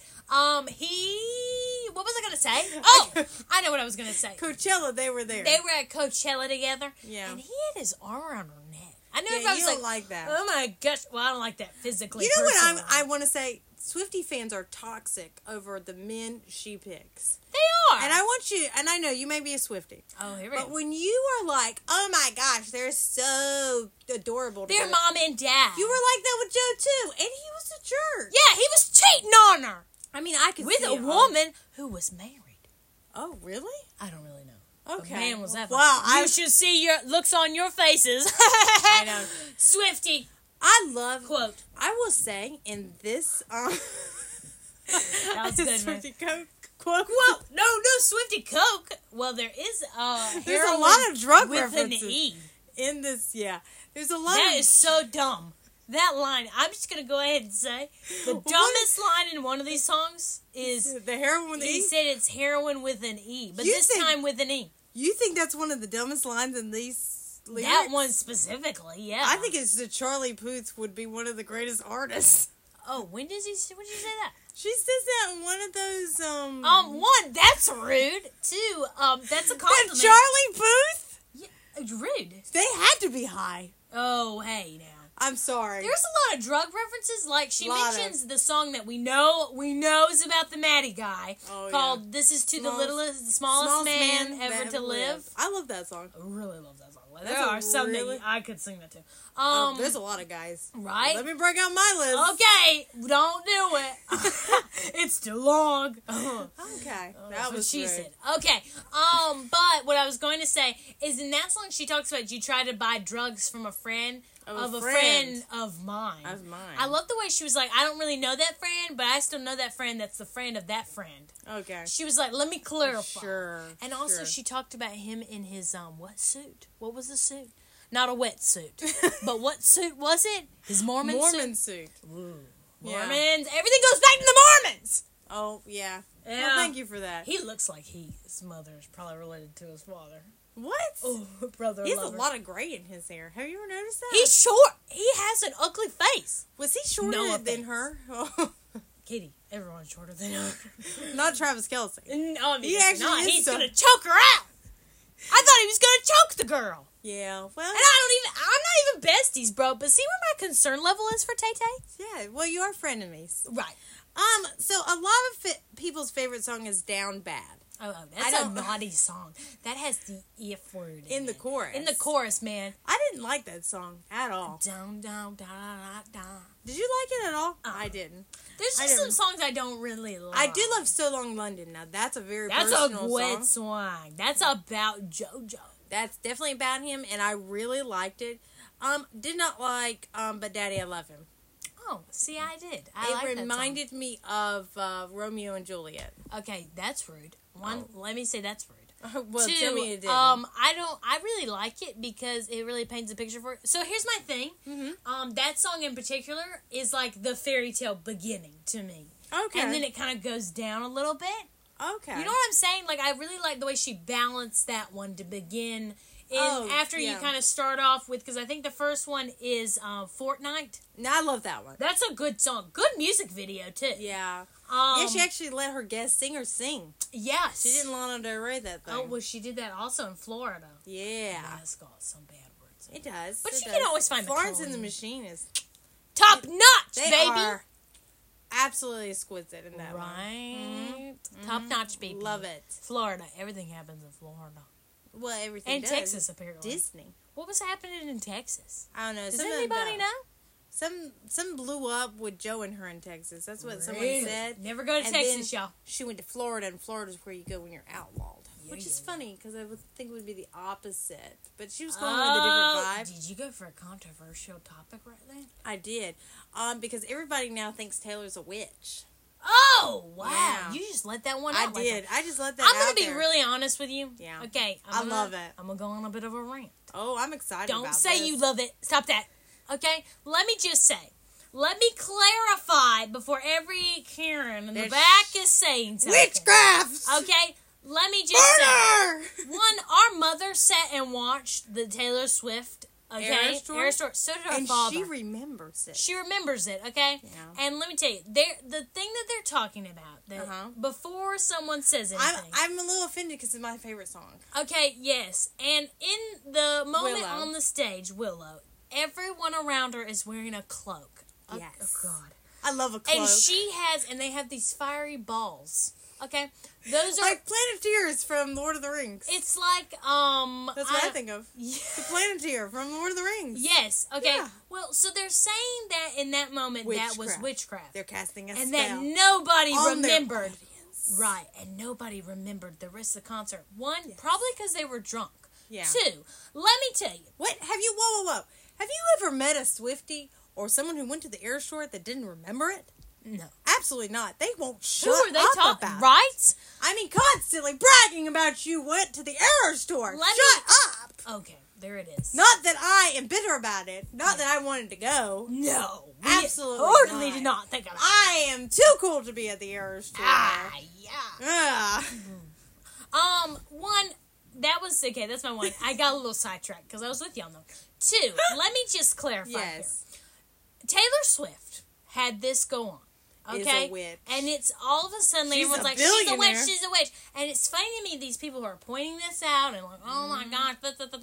What was I going to say? Oh, I know what I was going to say. Coachella, they were there. They were at Coachella together. Yeah. And he had his arm around her neck. I know if I was you don't like that. Oh my gosh. Well, I don't like that physically. You know what I want to say? Swiftie fans are toxic over the men she picks. They are. And I want you, and I know you may be a Swiftie. Oh, here we But go. when you are like, oh my gosh, they're so adorable Their together. mom and dad. You were like that with Joe too, and he was a jerk. Yeah, he was cheating on her. I mean, I could With see a it. woman who was married. Oh, really? I don't really know. Okay. But man, was that Wow, you should see your looks on your faces. I know. Swiftie. I love. Quote. I will say in this. That was good, man. Swiftie Coke quote. Whoa, no, Swiftie Coke. Well, there is There's a heroin lot of drug with references an E. in this. Yeah, there's a lot. That of, is so dumb. That line, I'm just going to go ahead and say, the dumbest line in one of these songs is, the heroin with the he E. said it's heroin with an E, but You this think- time with an E. You think that's one of the dumbest lines in these lyrics? That one specifically, yeah. I think it's that Charlie Puth would be one of the greatest artists. Oh, when did you say that? She says that in one of those. One, that's rude. Two, that's a That compliment. Charlie Puth. Yeah, rude. They had to be high. Oh, hey now. I'm sorry. There's a lot of drug references. Like she Lot of- mentions the song that we know is about the Maddie guy called "This Is to the smallest man ever that to live." I love that song. I really love that song. That's There a are some really- that I could sing that too. There's a lot of guys. Right? Let me break out my list. Okay, don't do it. It's too long. Okay. That's That what was she rude. said. Okay. But what I was going to say is in that song she talks about you try to buy drugs from a friend of a friend of mine. Of mine. I love the way she was like, I don't really know that friend, but I still know that friend that's the friend of that friend. Okay. She was like, let me clarify. Sure. And also sure. she talked about him in his what suit? What was the suit? Not a wetsuit. But what suit was it? His Mormon suit. Ooh. Yeah. Mormons. Everything goes back to the Mormons. Oh, yeah. Yeah. Well, thank you for that. He looks like his mother is probably related to his father. What? Oh, brother. He has lover. a lot of gray in his hair. Have you ever noticed that? He's short. He has an ugly face. Was he shorter No than offense. her? Katie, everyone's shorter than her. Not Travis Kelce. No, I mean, He actually not. is He's so- gonna choke her out. I thought he was gonna choke the girl. Yeah, well, And I'm not even besties, bro. But see where my concern level is for Tay Tay? yeah, well, you are frenemies. Right. So a lot of people's favorite song is Down Bad. Oh, I that's a don't- naughty song. That has the F word In the it. chorus. In the chorus, man. I didn't like that song at all. Down, down, da, da, da. Did you like it at all? I didn't. There's I just some didn't. songs I don't really like. I do love So Long London. Now, that's a very That's a personal wet song. song. That's about JoJo. That's definitely about him, and I really liked it. Did not like But Daddy, I Love Him. Oh, see, I did. I It like that song. reminded me of Romeo and Juliet. Okay, that's rude. One, let me say that's rude. Well, Two, tell me it didn't. I really like it because it really paints a picture for it. So here's my thing. Mm-hmm. That song in particular is like the fairy tale beginning to me. Okay. And then it kind of goes down a little bit. Okay. You know what I'm saying? Like, I really like the way she balanced that one to begin. After you yeah. kind of start off with, because I think the first one is Fortnite. No, I love that one. That's a good song. Good music video, too. Yeah. Yeah, She actually let her guest singer sing. Yes. She didn't Lana Del Rey that thing. Oh, well, she did that also in Florida. Yeah. It's got some bad words. It does. But it you does. can always find the Florence colours. and the Machine is... Top notch, They baby. are absolutely exquisite in that one. Right. Top notch, baby. Love it. Florida. Everything happens in Florida. Well, everything And does. Texas, apparently. Disney. What was happening in Texas? I don't know. Does something anybody about- know? Some blew up with Joe and her in Texas. That's what someone Really? said. Never go to And Texas, then y'all. She went to Florida, and Florida's where you go when you're outlawed. Yeah, Which is yeah. funny, because I would think it would be the opposite. But she was going with a different vibe. Did you go for a controversial topic right there? I did. Because everybody now thinks Taylor's a witch. Oh, wow. Yeah. You just let that one I out. like did. that. I just let that I'm out going to be there. really honest with you. Yeah. Okay. I love it. I'm going to go on a bit of a rant. Oh, I'm excited Don't about say this. you love it. Stop that. Okay? Let me just say. Let me clarify before every Karen in the There's back is saying something. Witchcraft! Okay? Let me just say. Murder! One, our mother sat and watched the Taylor Swift, okay? Eras Tour? Eras Tour. So did our And father. she remembers it. She remembers it, okay? Yeah. And let me tell you, the thing that they're talking about, that before someone says anything. I'm a little offended because it's my favorite song. Okay, yes. And in the moment Willow. on the stage, Willow, everyone around her is wearing a cloak. Yes. Oh, God. I love a cloak. And they have these fiery balls. Okay, those are like Planeteers from Lord of the Rings. It's like That's what I think of. Yeah. The Planeteer from Lord of the Rings. Yes. Okay. Yeah. Well, so they're saying that in that moment that was witchcraft. They're casting a and spell. And that nobody on remembered. Right, and nobody remembered the rest of the concert. One, probably because they were drunk. Yeah. Two, let me tell you. What have you? Whoa! Have you ever met a Swiftie or someone who went to the Air Store that didn't remember it? No, absolutely not. They won't shut Who are they up talking about right? It. I mean, constantly bragging about you went to the Air Store. Shut up. Okay, there it is. Not that I am bitter about it. Not that I wanted to go. No, absolutely. Totally did not think of it. I am too cool to be at the Air Store. Yeah. One. That was okay. That's my one. I got a little sidetracked because I was with you on them. Two. Let me just clarify here. Taylor Swift had this go on. Okay, is a witch. And it's all of a sudden everyone's like, she's a witch. And it's funny to me, these people who are pointing this out and like, oh my gosh,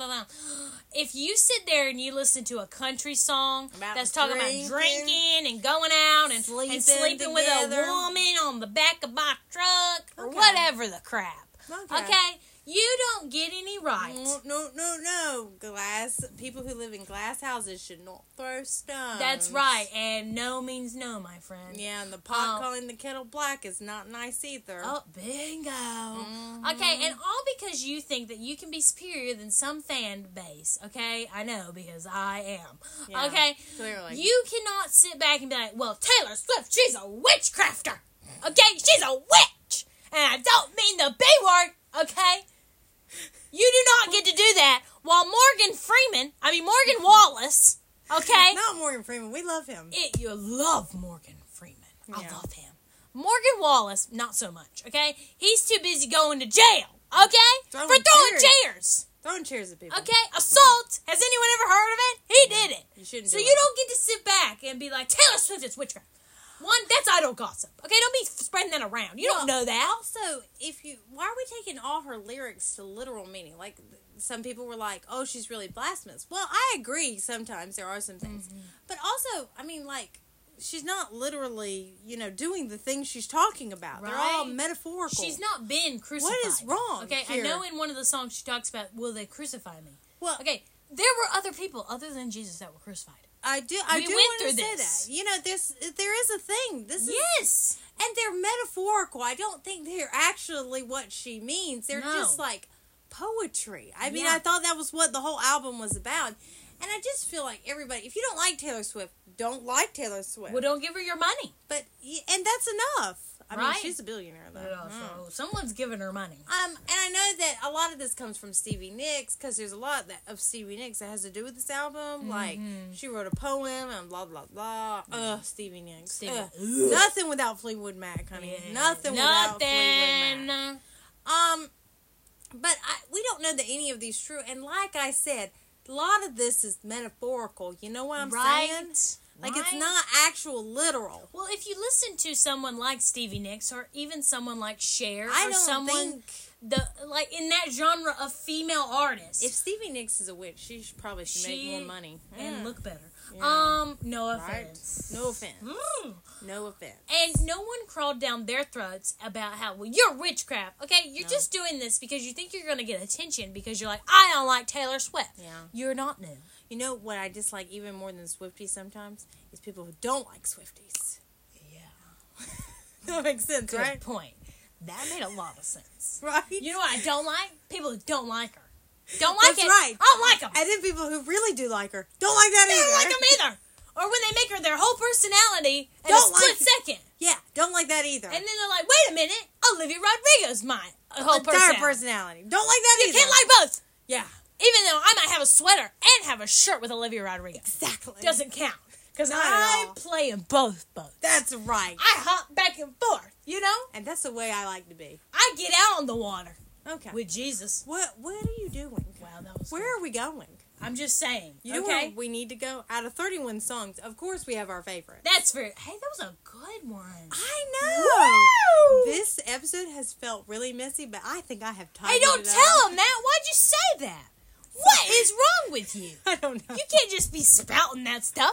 if you sit there and you listen to a country song that's talking about drinking and going out and sleeping with a woman on the back of my truck or whatever the crap, okay? You don't get any rights. No. People who live in glass houses should not throw stones. That's right. And no means no, my friend. Yeah, and the pot calling the kettle black is not nice either. Oh, bingo. Mm-hmm. Okay, and all because you think that you can be superior than some fan base. Okay? I know, because I am. Yeah, okay? Clearly. You cannot sit back and be like, well, Taylor Swift, she's a witchcrafter. Okay? She's a witch. And I don't mean the B word. Okay? You do not get to do that while Morgan Wallace, okay? Not Morgan Freeman. We love him. You love Morgan Freeman. I love him. Morgan Wallace, not so much, okay? He's too busy going to jail, okay? For throwing chairs. Throwing chairs at people. Okay? Assault. Has anyone ever heard of it? He did it. You shouldn't So you don't get to sit back and be like, Taylor Swift is witchcraft. One, that's idle gossip. Okay, don't be spreading that around. You don't know that. Also, why are we taking all her lyrics to literal meaning? Like, some people were like, oh, she's really blasphemous. Well, I agree sometimes there are some things. Mm-hmm. But also, I mean, like, she's not literally, doing the things she's talking about. Right. They're all metaphorical. She's not been crucified. What is wrong Okay, here? I know in one of the songs she talks about, will they crucify me? Well, okay, there were other people other than Jesus that were crucified. I do want to say that. There is a thing. Yes. And they're metaphorical. I don't think they're actually what she means. They're just like poetry. I mean, I thought that was what the whole album was about. And I just feel like everybody, if you don't like Taylor Swift, don't like Taylor Swift. Well, don't give her your money. And that's enough. I mean, she's a billionaire, though. Yeah, so someone's giving her money. And I know that a lot of this comes from Stevie Nicks, because there's a lot of Stevie Nicks that has to do with this album. Mm-hmm. Like, she wrote a poem and blah, blah, blah. Stevie Nicks. Nothing without Fleetwood Mac, honey. Yeah. Nothing without Fleetwood Mac. But we don't know that any of these true. And like I said, a lot of this is metaphorical. You know what I'm saying? Like, it's not actual literal. Well, if you listen to someone like Stevie Nicks or even someone like Cher in that genre of female artists. If Stevie Nicks is a witch, she probably should make more money. And look better. Yeah. No offense. No offense. No offense. And no one crawled down their throats about how, well, you're witchcraft. Okay, you're just doing this because you think you're going to get attention because you're like, I don't like Taylor Swift. Yeah. You're not new. You know what I dislike even more than Swifties sometimes? Is people who don't like Swifties. Yeah. That makes sense, Good right? point. That made a lot of sense. Right? You know what I don't like? People who don't like her. Don't like That's it. right. I don't like them. And then people who really do like her don't like that either. Don't like them either. Or when they make her their whole personality in a split second. Yeah, don't like that either. And then they're like, wait a minute, Olivia Rodrigo's my whole personality. Don't like that either. You can't like both. Yeah. Even though I might have a sweater and have a shirt with Olivia Rodrigo. Exactly. Doesn't count. Because I play in both boats. That's right. I hop back and forth, you know? And that's the way I like to be. I get out on the water. Okay. With Jesus. What are you doing? Wow, that was Where are we going? I'm just saying. You know where we need to go? Out of 31 songs, of course we have our favorite. That's fair. Hey, that was a good one. I know. Woo! This episode has felt really messy, but I think I have time. Hey, don't tell them that. Why'd you say that? What is wrong with you? I don't know. You can't just be spouting that stuff.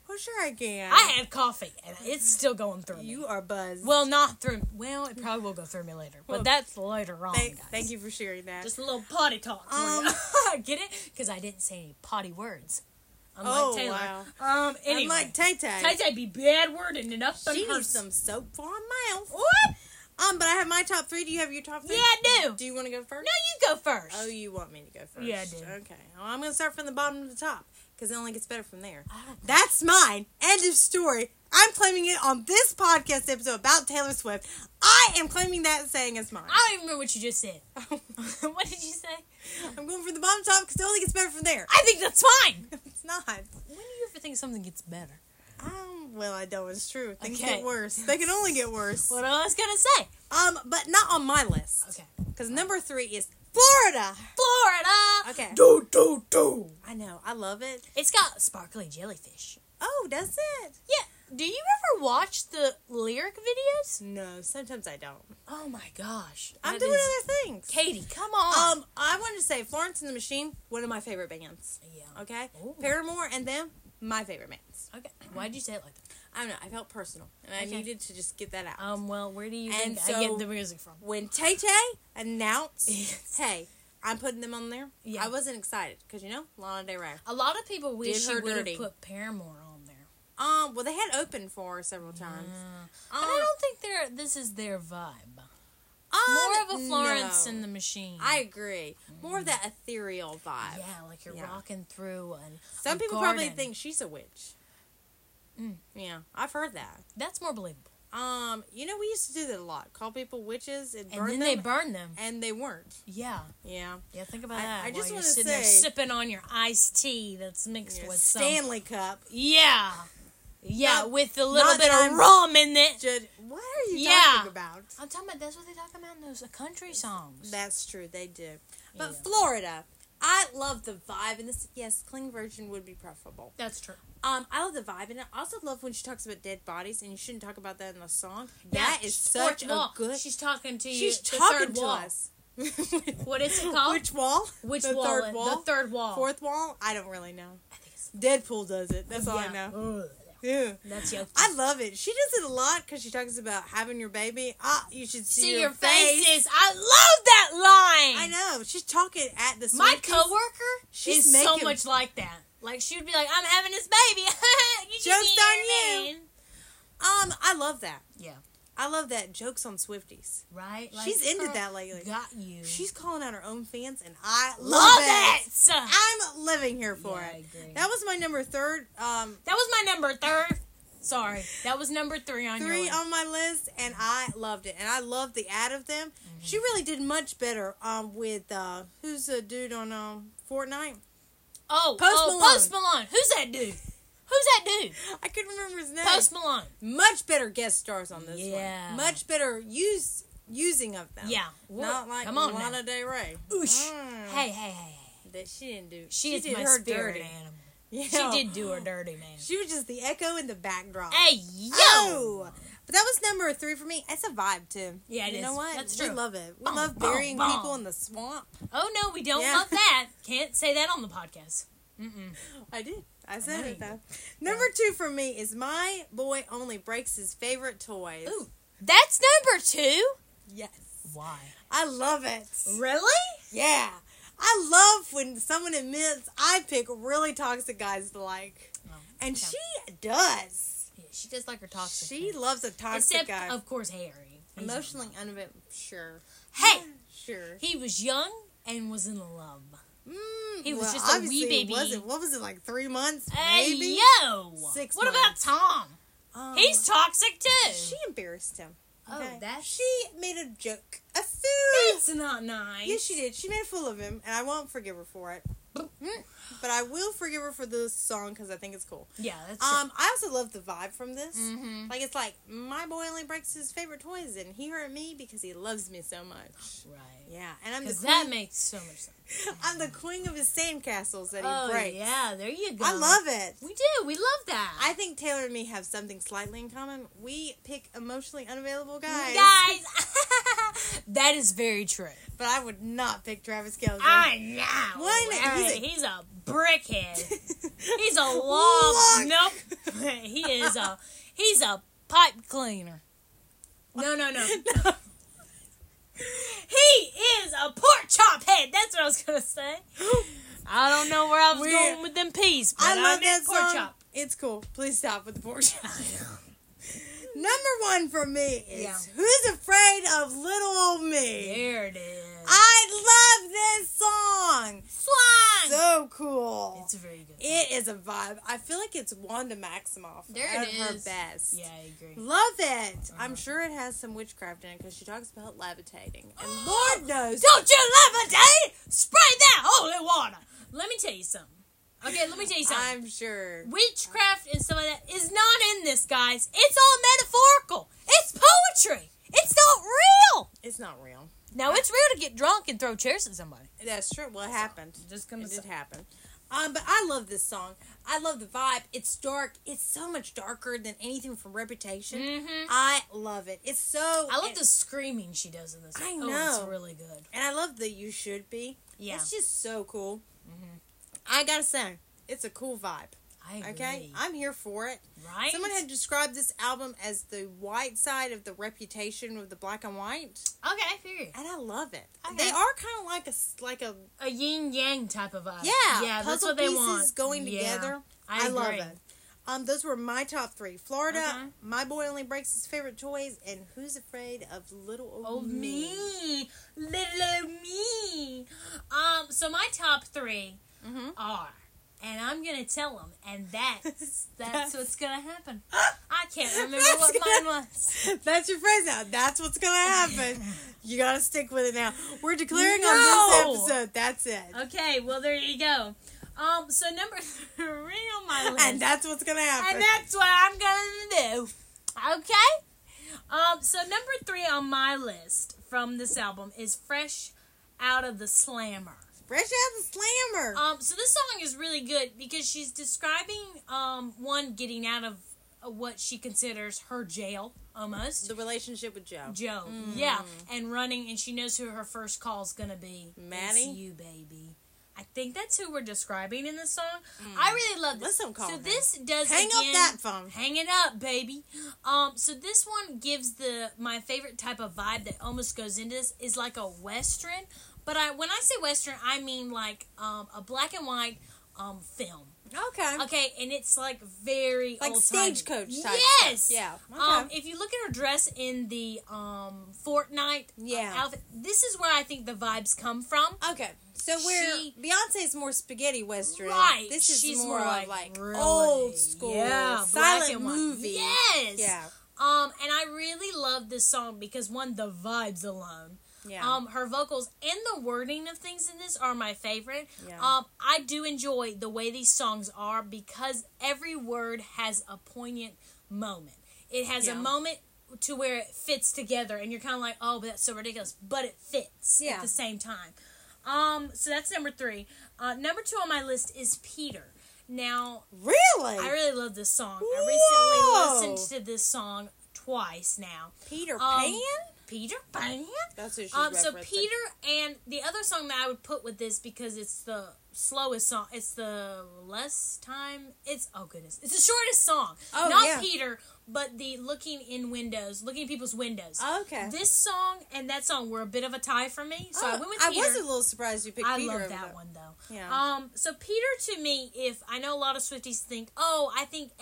Well, sure I can. I had coffee, and it's still going through me. You are buzzed. Well, not through. Well, it probably will go through me later, but that's later on, guys. Thank you for sharing that. Just a little potty talk. Get it? Because I didn't say any potty words. Unlike Taylor. Wow. Anyway. Unlike Tay-Tay. Tay-Tay be bad wording it up. She needs some soap for her mouth. What? But I have my top 3. Do you have your top 3? Yeah, I do. Do you want to go first? No, you go first. Oh, you want me to go first? Yeah, I do. Okay. Well, I'm going to start from the bottom to the top because it only gets better from there. That's mine. End of story. I'm claiming it on this podcast episode about Taylor Swift. I am claiming that saying as mine. I don't even remember what you just said. What did you say? I'm going from the bottom to top because it only gets better from there. I think that's fine. It's not. When do you ever think something gets better? Well, I know it's true. Things Okay. get worse. They can only get worse. What I was gonna say? But not on my list. Okay. Because number 3 is Florida. Florida. Okay. Do. I know. I love it. It's got sparkly jellyfish. Oh, does it? Yeah. Do you ever watch the lyric videos? No, sometimes I don't. Oh my gosh. I'm That doing is- other things. Katie, come on. I wanted to say Florence and the Machine, one of my favorite bands. Yeah. Okay? Ooh. Paramore and them, my favorite bands. Okay. Why'd you say it like that? I don't know. I felt personal, and I Okay. needed to just get that out. Well, where do you And think I so- get the music from? When Tay-Tay announced, Yes. hey, I'm putting them on there, Yeah. I wasn't excited because, Lana Del Rey. A lot of people wish Did she her would have dirty. put Paramore on there. Well, they had opened for her several times. But I don't think this is their vibe. Um, More of a Florence no. and the Machine. I agree. More of that ethereal vibe. Yeah, like you're Yeah. rocking through Some a people garden. probably think she's a witch. Yeah, I've heard that. That's more believable. We used to do that a lot. Call people witches and burn And then them. they burn them. And they weren't. Yeah. Yeah. Yeah, think about I- that. I just while you're wanna sitting there say- sipping on your iced tea that's mixed with some. Stanley Cup. Yeah. Yeah, Not- with a little not bit that of I'm- rum in it. What are you Yeah. talking about? I'm talking about that's what they talk about in those country songs. That's true. They do. But Yeah. Florida, I love the vibe in this. Yes, clean version would be preferable. That's true. I love the vibe, and I also love when she talks about dead bodies, and you shouldn't talk about that in the song. That is such Fourth wall. a good. She's talking to you. She's the talking third to wall. us. What is it called? Which wall? Which the wall? Third wall. The third wall. Fourth wall? I don't really know. I think it's Deadpool does it. That's all I know. Ugh. Yeah. That's yucky. I love it. She does it a lot because she talks about having your baby. You should see, your face. faces. I love that line. I know. She's talking at the My Swifties. coworker She's is so making- much like that. Like she would be like, "I'm having this baby." You Joke's see on your you. name. I love that. Yeah. I love that. Jokes on Swifties. Right? She's into her that lately. Got you. She's calling out her own fans, and I love love it. it. I'm living here for Yeah, it. I agree. That was my number 3. That was my number 3. Sorry, that was number 3 on your 3 list. on my list, and I loved it. And I loved the ad of them. Mm-hmm. She really did much better with who's the dude on Fortnite? Post Malone. Who's that dude? Who's that dude? I couldn't remember his name. Post Malone. Much better guest stars on this Yeah. one. Much better using of them. Yeah. Not like Come on Lana Del Rey. Oosh. Mm. Hey. That she didn't do. She is did my her spirit dirty. animal. Yeah. She did do her dirty, man. She was just the echo in the backdrop. Hey, yo! Oh! But that was number 3 for me. It's a vibe, too. Yeah, it you is. know what? That's We true. love it. We Boom, love boom, burying boom. people in the swamp. Oh, no, we don't Yeah. love that. Can't say that on the podcast. I did. I know said you it, though. Number 2 for me is My Boy Only Breaks His Favorite Toys. Ooh, that's number 2? Yes. Why? I love it. Really? Yeah. I love when someone admits I pick really toxic guys to like. Oh, And yeah. she does. Yeah, she does like her toxic. She man. loves a toxic Except, guy. of course, Harry. He's Emotionally unavailable. Sure. Hey! Sure. He was young and was in love. He was well, just a wee obviously, baby. What was it, like 3 months? Hey, Maybe? yo! 6 What months. about Tom? Um, He's toxic, too. She embarrassed him. Oh, that's- She made a joke. A fool. It's not nice. Yes, she did. She made a fool of him, and I won't forgive her for it. But I will forgive her for this song because I think it's cool. Yeah, that's true. I also love the vibe from this. Mhm. Like, it's like, my boy only breaks his favorite toys, and he hurt me because he loves me so much. Right. Yeah, and I'm the Because queen. that makes so much sense. I'm the queen of his sandcastles that he Oh, breaks. yeah, there you go. I love it. We do. We love that. I think Taylor and me have something slightly in common. We pick emotionally unavailable guys. Guys, that is very true. but I would not pick Travis Kelce. I know. One, he's a brickhead. He's a log. Nope. He's a pipe cleaner. No. He is a pork chop head. That's what I was gonna say. I don't know where I was going with them peas, but I love that pork chop. It's cool. Please stop with the pork chop. Number one for me is Who's Afraid of Little Old Me? There it is. I love this song. Swang! So cool. It's very good. It is a vibe. I feel like it's Wanda Maximoff at her best. Yeah, I agree. Love it. I'm sure it has some witchcraft in it because she talks about levitating. And Lord knows. Don't you levitate! Spray that holy water. Let me tell you something. Okay, let me tell you something. I'm sure. Witchcraft and stuff like that is not in this, guys. It's all metaphorical. It's poetry. It's not real. It's not real. Now, it's real to get drunk and throw chairs at somebody. That's true. Well, it happened. It did happen. But I love this song. I love the vibe. It's dark. It's so much darker than anything from Reputation. Mm-hmm. I love it. It's so... I love the screaming she does in this. I know. Oh, it's really good. And I love the You Should Be. Yeah. It's just so cool. Mm-hmm. I gotta say, it's a cool vibe. I agree. Okay? I'm here for it. Right? Someone had described this album as the white side of the Reputation with the black and white. Okay, I figure. And I love it. Okay. They are kind of like a yin-yang type of vibe. Yeah. Yeah, that's puzzle what they pieces want. going together. I love agree. it. Those were my top three. Florida, Okay. My Boy Only Breaks His Favorite Toys, and Who's Afraid of Little Old Me? Little me. So my top three are, and I'm gonna tell them, and that's what's gonna happen. I can't remember what mine was. That's your phrase now. That's what's gonna happen. You gotta stick with it now. We're declaring on this episode. That's it. Okay, well there you go. So number 3 on my list, And that's what's gonna happen. and that's what I'm gonna do. Okay. So number 3 on my list from this album is Fresh Out of the Slammer. Fresh Out of the Slammer. So this song is really good because she's describing one getting out of what she considers her jail almost. The relationship with Joe. Yeah, and running, and she knows who her first call is gonna be. Maddie? It's you, baby. I think that's who we're describing in this song. I really love this. Listen, call so him. this does Hang up that phone. Hang it up, baby. So this one gives my favorite type of vibe that almost goes into this is like a Western. But when I say Western, I mean like a black and white film. Okay, and it's like very like old-timey. Stagecoach type. Yes. Stuff. Yeah. Okay. If you look at her dress in the Fortnite outfit, this is where I think the vibes come from. Okay. So where Beyonce's more spaghetti Western. Right. This is She's more more like really, old school black silent and white. movie. Yes. Yeah. And I really love this song because one, the vibes alone. Yeah. Her vocals and the wording of things in this are my favorite. Yeah. I do enjoy the way these songs are because every word has a poignant moment. It has a moment to where it fits together and you're kind of like, oh, but that's so ridiculous. But it fits at the same time. So that's number 3. Number 2 on my list is Peter. Now, really? I really love this song. Whoa. I recently listened to this song twice now. Peter Pan? Peter Pan? That's who she's So referencing. Peter, and the other song that I would put with this because it's the slowest song. It's the less time. It's the shortest song. Oh, Not yeah. Peter, but the looking in people's windows. Okay. This song and that song were a bit of a tie for me, so I went with I Peter. was a little surprised you picked I Peter. love over that one though. Yeah. So Peter to me, if I know a lot of Swifties think, I think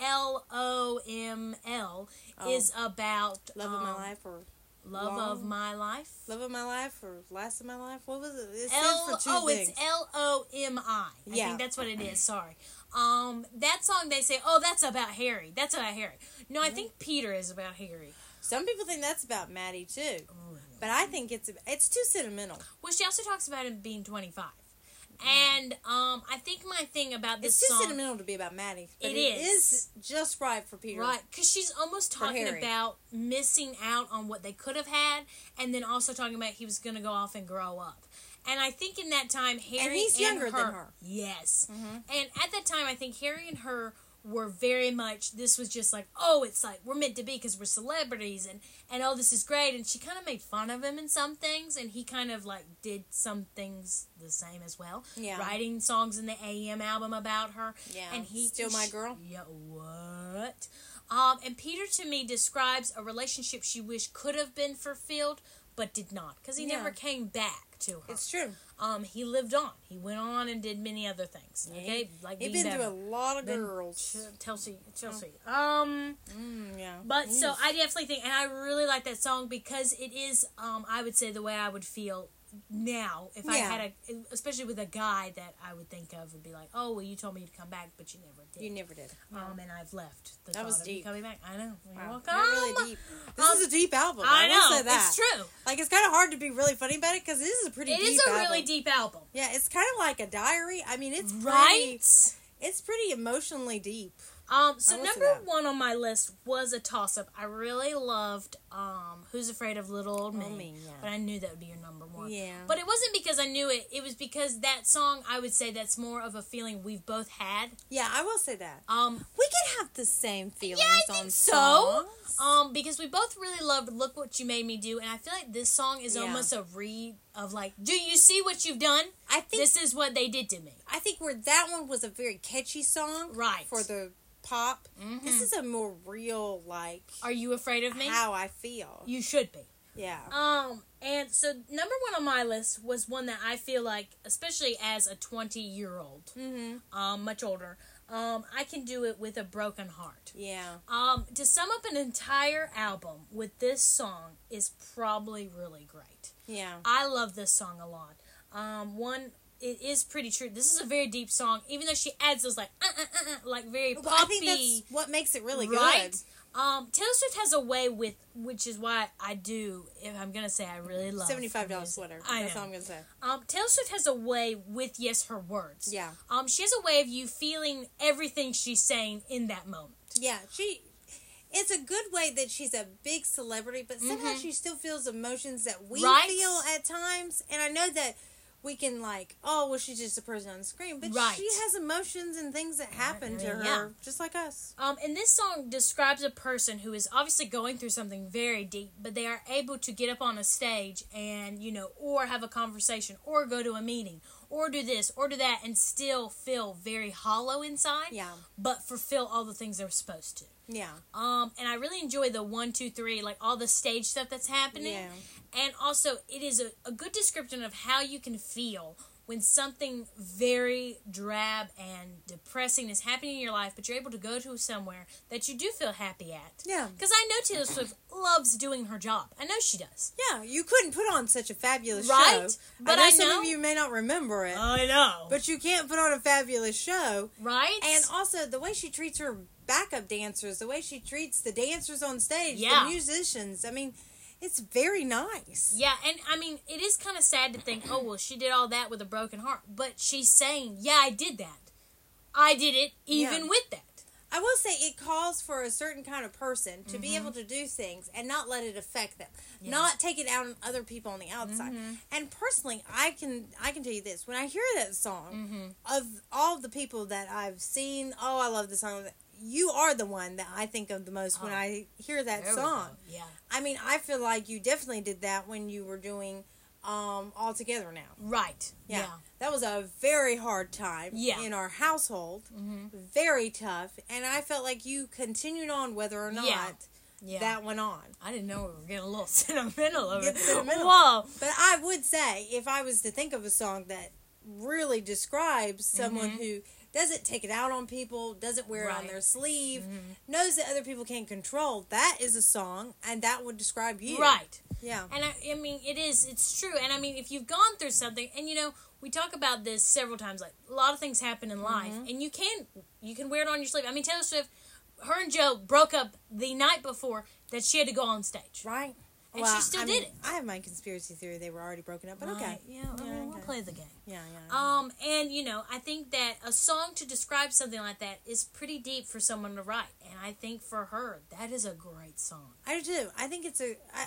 LOML is about Love of my life or Love of my life. Love of my life or last of my life. What was it? It stands for two things. It's LOMI. I think that's what it is. Sorry. That song they say, that's about Harry. That's about Harry. No, I think Peter is about Harry. Some people think that's about Maddie too, but I think it's too sentimental. Well, she also talks about him being 25. And I think my thing about this song... It's too song... sentimental to be about Maddie. But it is just right for Peter. Right, because she's almost talking about missing out on what they could have had, and then also talking about he was going to go off and grow up. And I think in that time, Harry and he's younger her, than her. Yes. Mm-hmm. And at that time, I think Harry and her were very much, this was just like, oh, it's like, we're meant to be because we're celebrities, and oh, this is great. And she kind of made fun of him in some things, and he kind of, like, did some things the same as well. Yeah. Writing songs in the AM album about her. Yeah. And Still My Girl? Yeah, what? And Peter, to me, describes a relationship she wished could have been fulfilled, but did not, because he never came back to her. It's true. He lived on. He went on and did many other things. Okay, like he's been through a lot of girls. Chelsea. Yeah. But so I definitely think, and I really like that song because it is, I would say, the way I would feel now if I had especially with a guy that I would think of would be like, oh, well, you told me to come back, but you never did. You never did. And I've left. That was deep. Coming back. I know. You're Wow. welcome. Not really deep. This is a deep album. I know. Will say that. It's true. Like, it's kind of hard to be really funny about it because this is a pretty deep album. It is a really deep album. Yeah, it's kind of like a diary. I mean, it's right. It's pretty emotionally deep. So number one on my list was a toss-up. I really loved Who's Afraid of Little Old Me, but I knew that would be your number one. Yeah. But it wasn't because I knew it. It was because that song, I would say that's more of a feeling we've both had. Yeah, I will say that. We can have the same feelings on songs. So. Because we both really loved Look What You Made Me Do, and I feel like this song is almost a read of like, do you see what you've done? I think this is what they did to me. I think where that one was a very catchy song. Right. For the pop. Mm-hmm. This is a more real, like... Are you afraid of me? How I feel. You should be. Yeah. And so number one on my list was one that I feel like, especially as a 20-year-old, much older, I can do it with a broken heart. Yeah. To sum up an entire album with this song is probably really great. Yeah. I love this song a lot. It is pretty true. This is a very deep song, even though she adds those like very poppy. I think that's what makes it really right? good. Taylor Swift has a way with, which is why I do, if I'm going to say I really love $75 sweater. That's all I'm going to say. Taylor Swift has a way with, her words. Yeah. She has a way of you feeling everything she's saying in that moment. Yeah, it's a good way that she's a big celebrity, but somehow she still feels emotions that we feel at times. And I know that we can she's just a person on the screen, but she has emotions and things that happen to her, just like us. And this song describes a person who is obviously going through something very deep, but they are able to get up on a stage and, or have a conversation, or go to a meeting, or do this, or do that, and still feel very hollow inside, but fulfill all the things they're supposed to. Yeah. And I really enjoy the 1, 2, 3, all the stage stuff that's happening. Yeah. And also, it is a good description of how you can feel when something very drab and depressing is happening in your life, but you're able to go to somewhere that you do feel happy at. Yeah. Because I know Taylor Swift loves doing her job. I know she does. Yeah, you couldn't put on such a fabulous show. Right? But I know some of you may not remember it. I know. But you can't put on a fabulous show. Right? And also, the way she treats her backup dancers, the way she treats the dancers on stage, the musicians, I mean, it's very nice. Yeah, and I mean, it is kind of sad to think, oh, well, she did all that with a broken heart. But she's saying, yeah, I did that. I did it even with that. I will say it calls for a certain kind of person to be able to do things and not let it affect them. Yeah. Not take it out on other people on the outside. And personally, I can tell you this. When I hear that song, of all the people that I've seen, I love the song. You are the one that I think of the most when I hear that song. Yeah. I mean, I feel like you definitely did that when you were doing All Together Now. Right. Yeah. That was a very hard time in our household. Very tough. And I felt like you continued on whether or not that went on. I didn't know we were getting a little sentimental over it. Whoa. But I would say, if I was to think of a song that really describes someone who doesn't take it out on people, doesn't wear it on their sleeve, knows that other people can't control, that is a song, and that would describe you. Right. Yeah. And I mean, it's true. And I mean, if you've gone through something, and we talk about this several times, like, a lot of things happen in life, and you can wear it on your sleeve. I mean, Taylor Swift, her and Joe broke up the night before that she had to go on stage. Right. And she still did it. I have my conspiracy theory they were already broken up, but okay. Yeah, we'll play the game. Yeah. And, I think that a song to describe something like that is pretty deep for someone to write. And I think for her, that is a great song. I do too. I think it's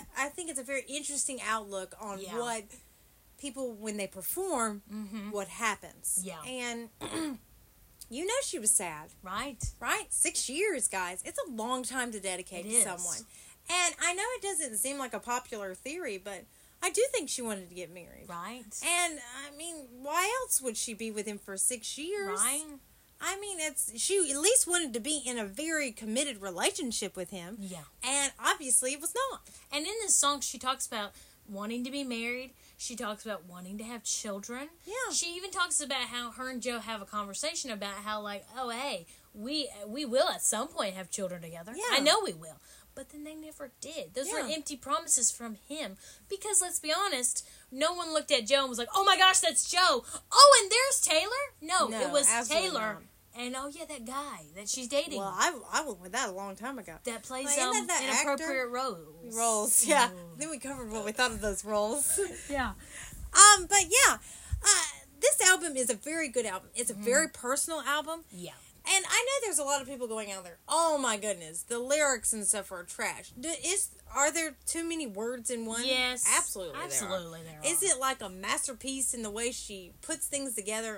a very interesting outlook on what people, when they perform, what happens. Yeah. And, You know she was sad. Right. Right? 6 years, guys. It's a long time to dedicate to someone. And I know it doesn't seem like a popular theory, but I do think she wanted to get married. Right. And, I mean, why else would she be with him for 6 years? Right. I mean, she at least wanted to be in a very committed relationship with him. Yeah. And obviously it was not. And in this song, she talks about wanting to be married. She talks about wanting to have children. Yeah. She even talks about how her and Joe have a conversation about how, like, oh, hey, we will at some point have children together. Yeah. I know we will. But then they never did. Those were Yeah. empty promises from him. Because, let's be honest, no one looked at Joe and was like, oh my gosh, that's Joe. Oh, and there's Taylor? No, it was absolutely Tayller. not. And, oh yeah, that guy that she's dating. Well, I went with that a long time ago. that plays Like, isn't that inappropriate roles. Roles, yeah. Then we covered what we thought of those roles. Yeah. But yeah, this album is a very good album. It's a very personal album. Yeah. And I know there's a lot of people going out there, oh my goodness, the lyrics and stuff are trash. Are there too many words in one? Yes. Absolutely there are. Is it like a masterpiece in the way she puts things together?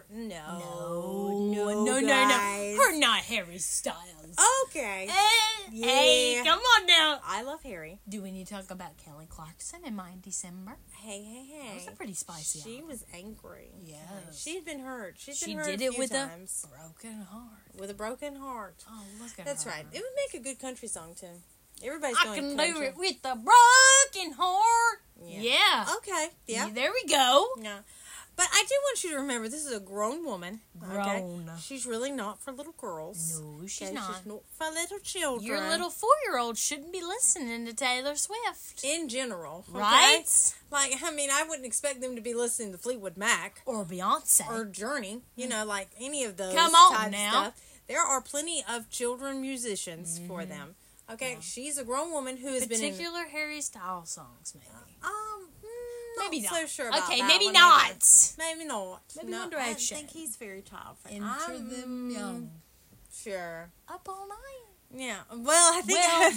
No, guys. We're not Harry Styles. Okay. Hey, come on now. I love Harry. Do we need to talk about Kelly Clarkson in My December? Hey. That was a pretty spicy She album. was angry. Yes. She had been hurt. She did a it few with times. a broken heart. With a broken heart. Oh, look at That's her. right. It would make a good country song, too. Everybody's I going can country. do it with a broken heart. Yeah. Okay. Yeah. There we go. Yeah. But I do want you to remember, this is a grown woman. Okay? Grown. She's really not for little girls. No, she's Okay? not. She's not for little children. Your little 4-year-old shouldn't be listening to Taylor Swift. In general. Okay? Right? Like, I mean, I wouldn't expect them to be listening to Fleetwood Mac. Or Beyonce. Or Journey. You know, like any of those Come on type now. stuff. There are plenty of children musicians for them. Okay? Yeah. She's a grown woman who has been in... Particular Harry Styles songs, maybe. Maybe not so sure about okay, that maybe one not. either. Maybe not. Maybe no, One I Direction. think he's very child friendly. Enter them young. Sure. Up all night. Yeah. Well, I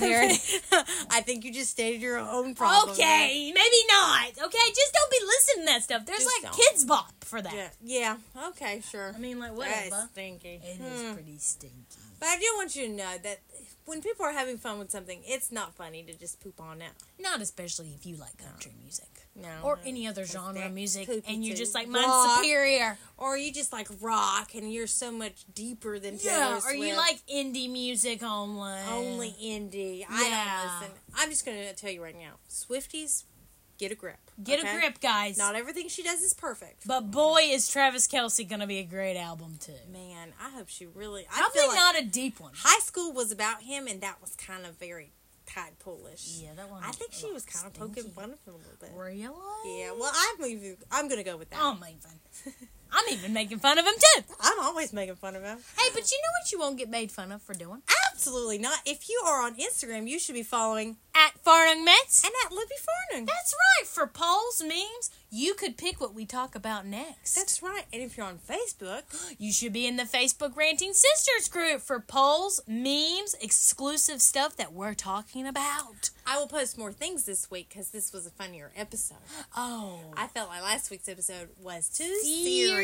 think I think you just stated your own problem. Okay, maybe not. Okay, just don't be listening to that stuff. There's Just like don't. Kids Bop for that. Yeah. Okay. Sure. I mean, like, That whatever. is stinky. It is pretty stinky. But I do want you to know that when people are having fun with something, it's not funny to just poop on it. Not especially if you like country music. No. Or any other genre of music, poopy and you're too. just like, mine's Rock. superior. Or you just like rock and you're so much deeper than Taylor Yeah, or Swift. you like indie music only. Only indie. I don't listen. I'm just going to tell you right now. Swifties, get a grip. Get okay? a grip, guys. Not everything she does is perfect. But boy, is Travis Kelce going to be a great album, too. Man, I hope she really... I Probably feel like not a deep one. High School was about him, and that was kind of very tadpole-ish. Yeah, that one. I think she was kind of poking fun of him a little bit. Really? Yeah, well, I'm going to go with that. Oh, my fun. I'm even making fun of him, too. I'm always making fun of him. Hey, but you know what you won't get made fun of for doing? Absolutely not. If you are on Instagram, you should be following At Farnung Mets. and at Libby Farnung. That's right. For polls, memes, you could pick what we talk about next. That's right. And if you're on Facebook, You should be in the Facebook Ranting Sisters group for polls, memes, exclusive stuff that we're talking about. I will post more things this week because this was a funnier episode. Oh. I felt like last week's episode was too serious.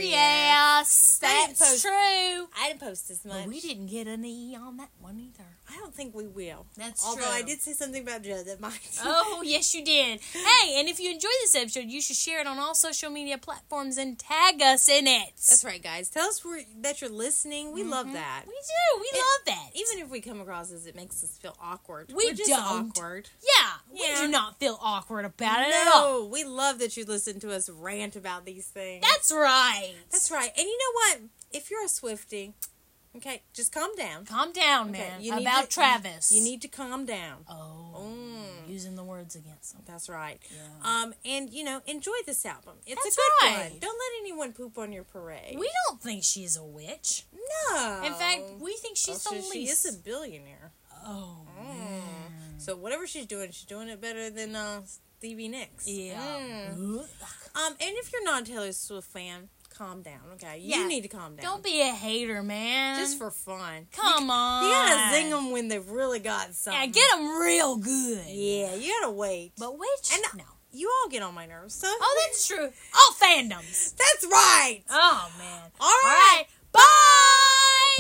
Yes, I didn't that's post- true. I didn't post as much. But we didn't get an E on that one either. I don't think we will. That's Although true. I did say something about Joe that might. Oh, yes, you did. Hey, and if you enjoyed this episode, you should share it on all social media platforms and tag us in it. That's right, guys. Tell us that you're listening. We love that. We do. We love that. Even if we come across as it makes us feel awkward. We We're just don't. awkward. Yeah, Yeah. we do not feel awkward about it at all. No, we love that you listen to us rant about these things. That's right. That's right. And you know what? If you're a Swiftie, okay, just calm down. Calm down, Okay, man. you need About to- Travis. You need to calm down. Oh, using the words against him. That's right. Yeah. And enjoy this album. It's That's a good right. one. Don't let anyone poop on your parade. We don't think she's a witch. No. In fact, we think she's the she least. is a billionaire. Oh, So whatever she's doing it better than Stevie Nicks. yeah. And if you're not a Taylor Swift fan, calm down. Okay, you Yeah. need to calm down. Don't be a hater, man. Just for fun. Come on. You gotta zing them when they've really got something. Yeah, get them real good. Yeah, you gotta wait. But witch? And no. You all get on my nerves. So Oh, that's true. All fandoms. that's right. Oh, man. All right. Bye!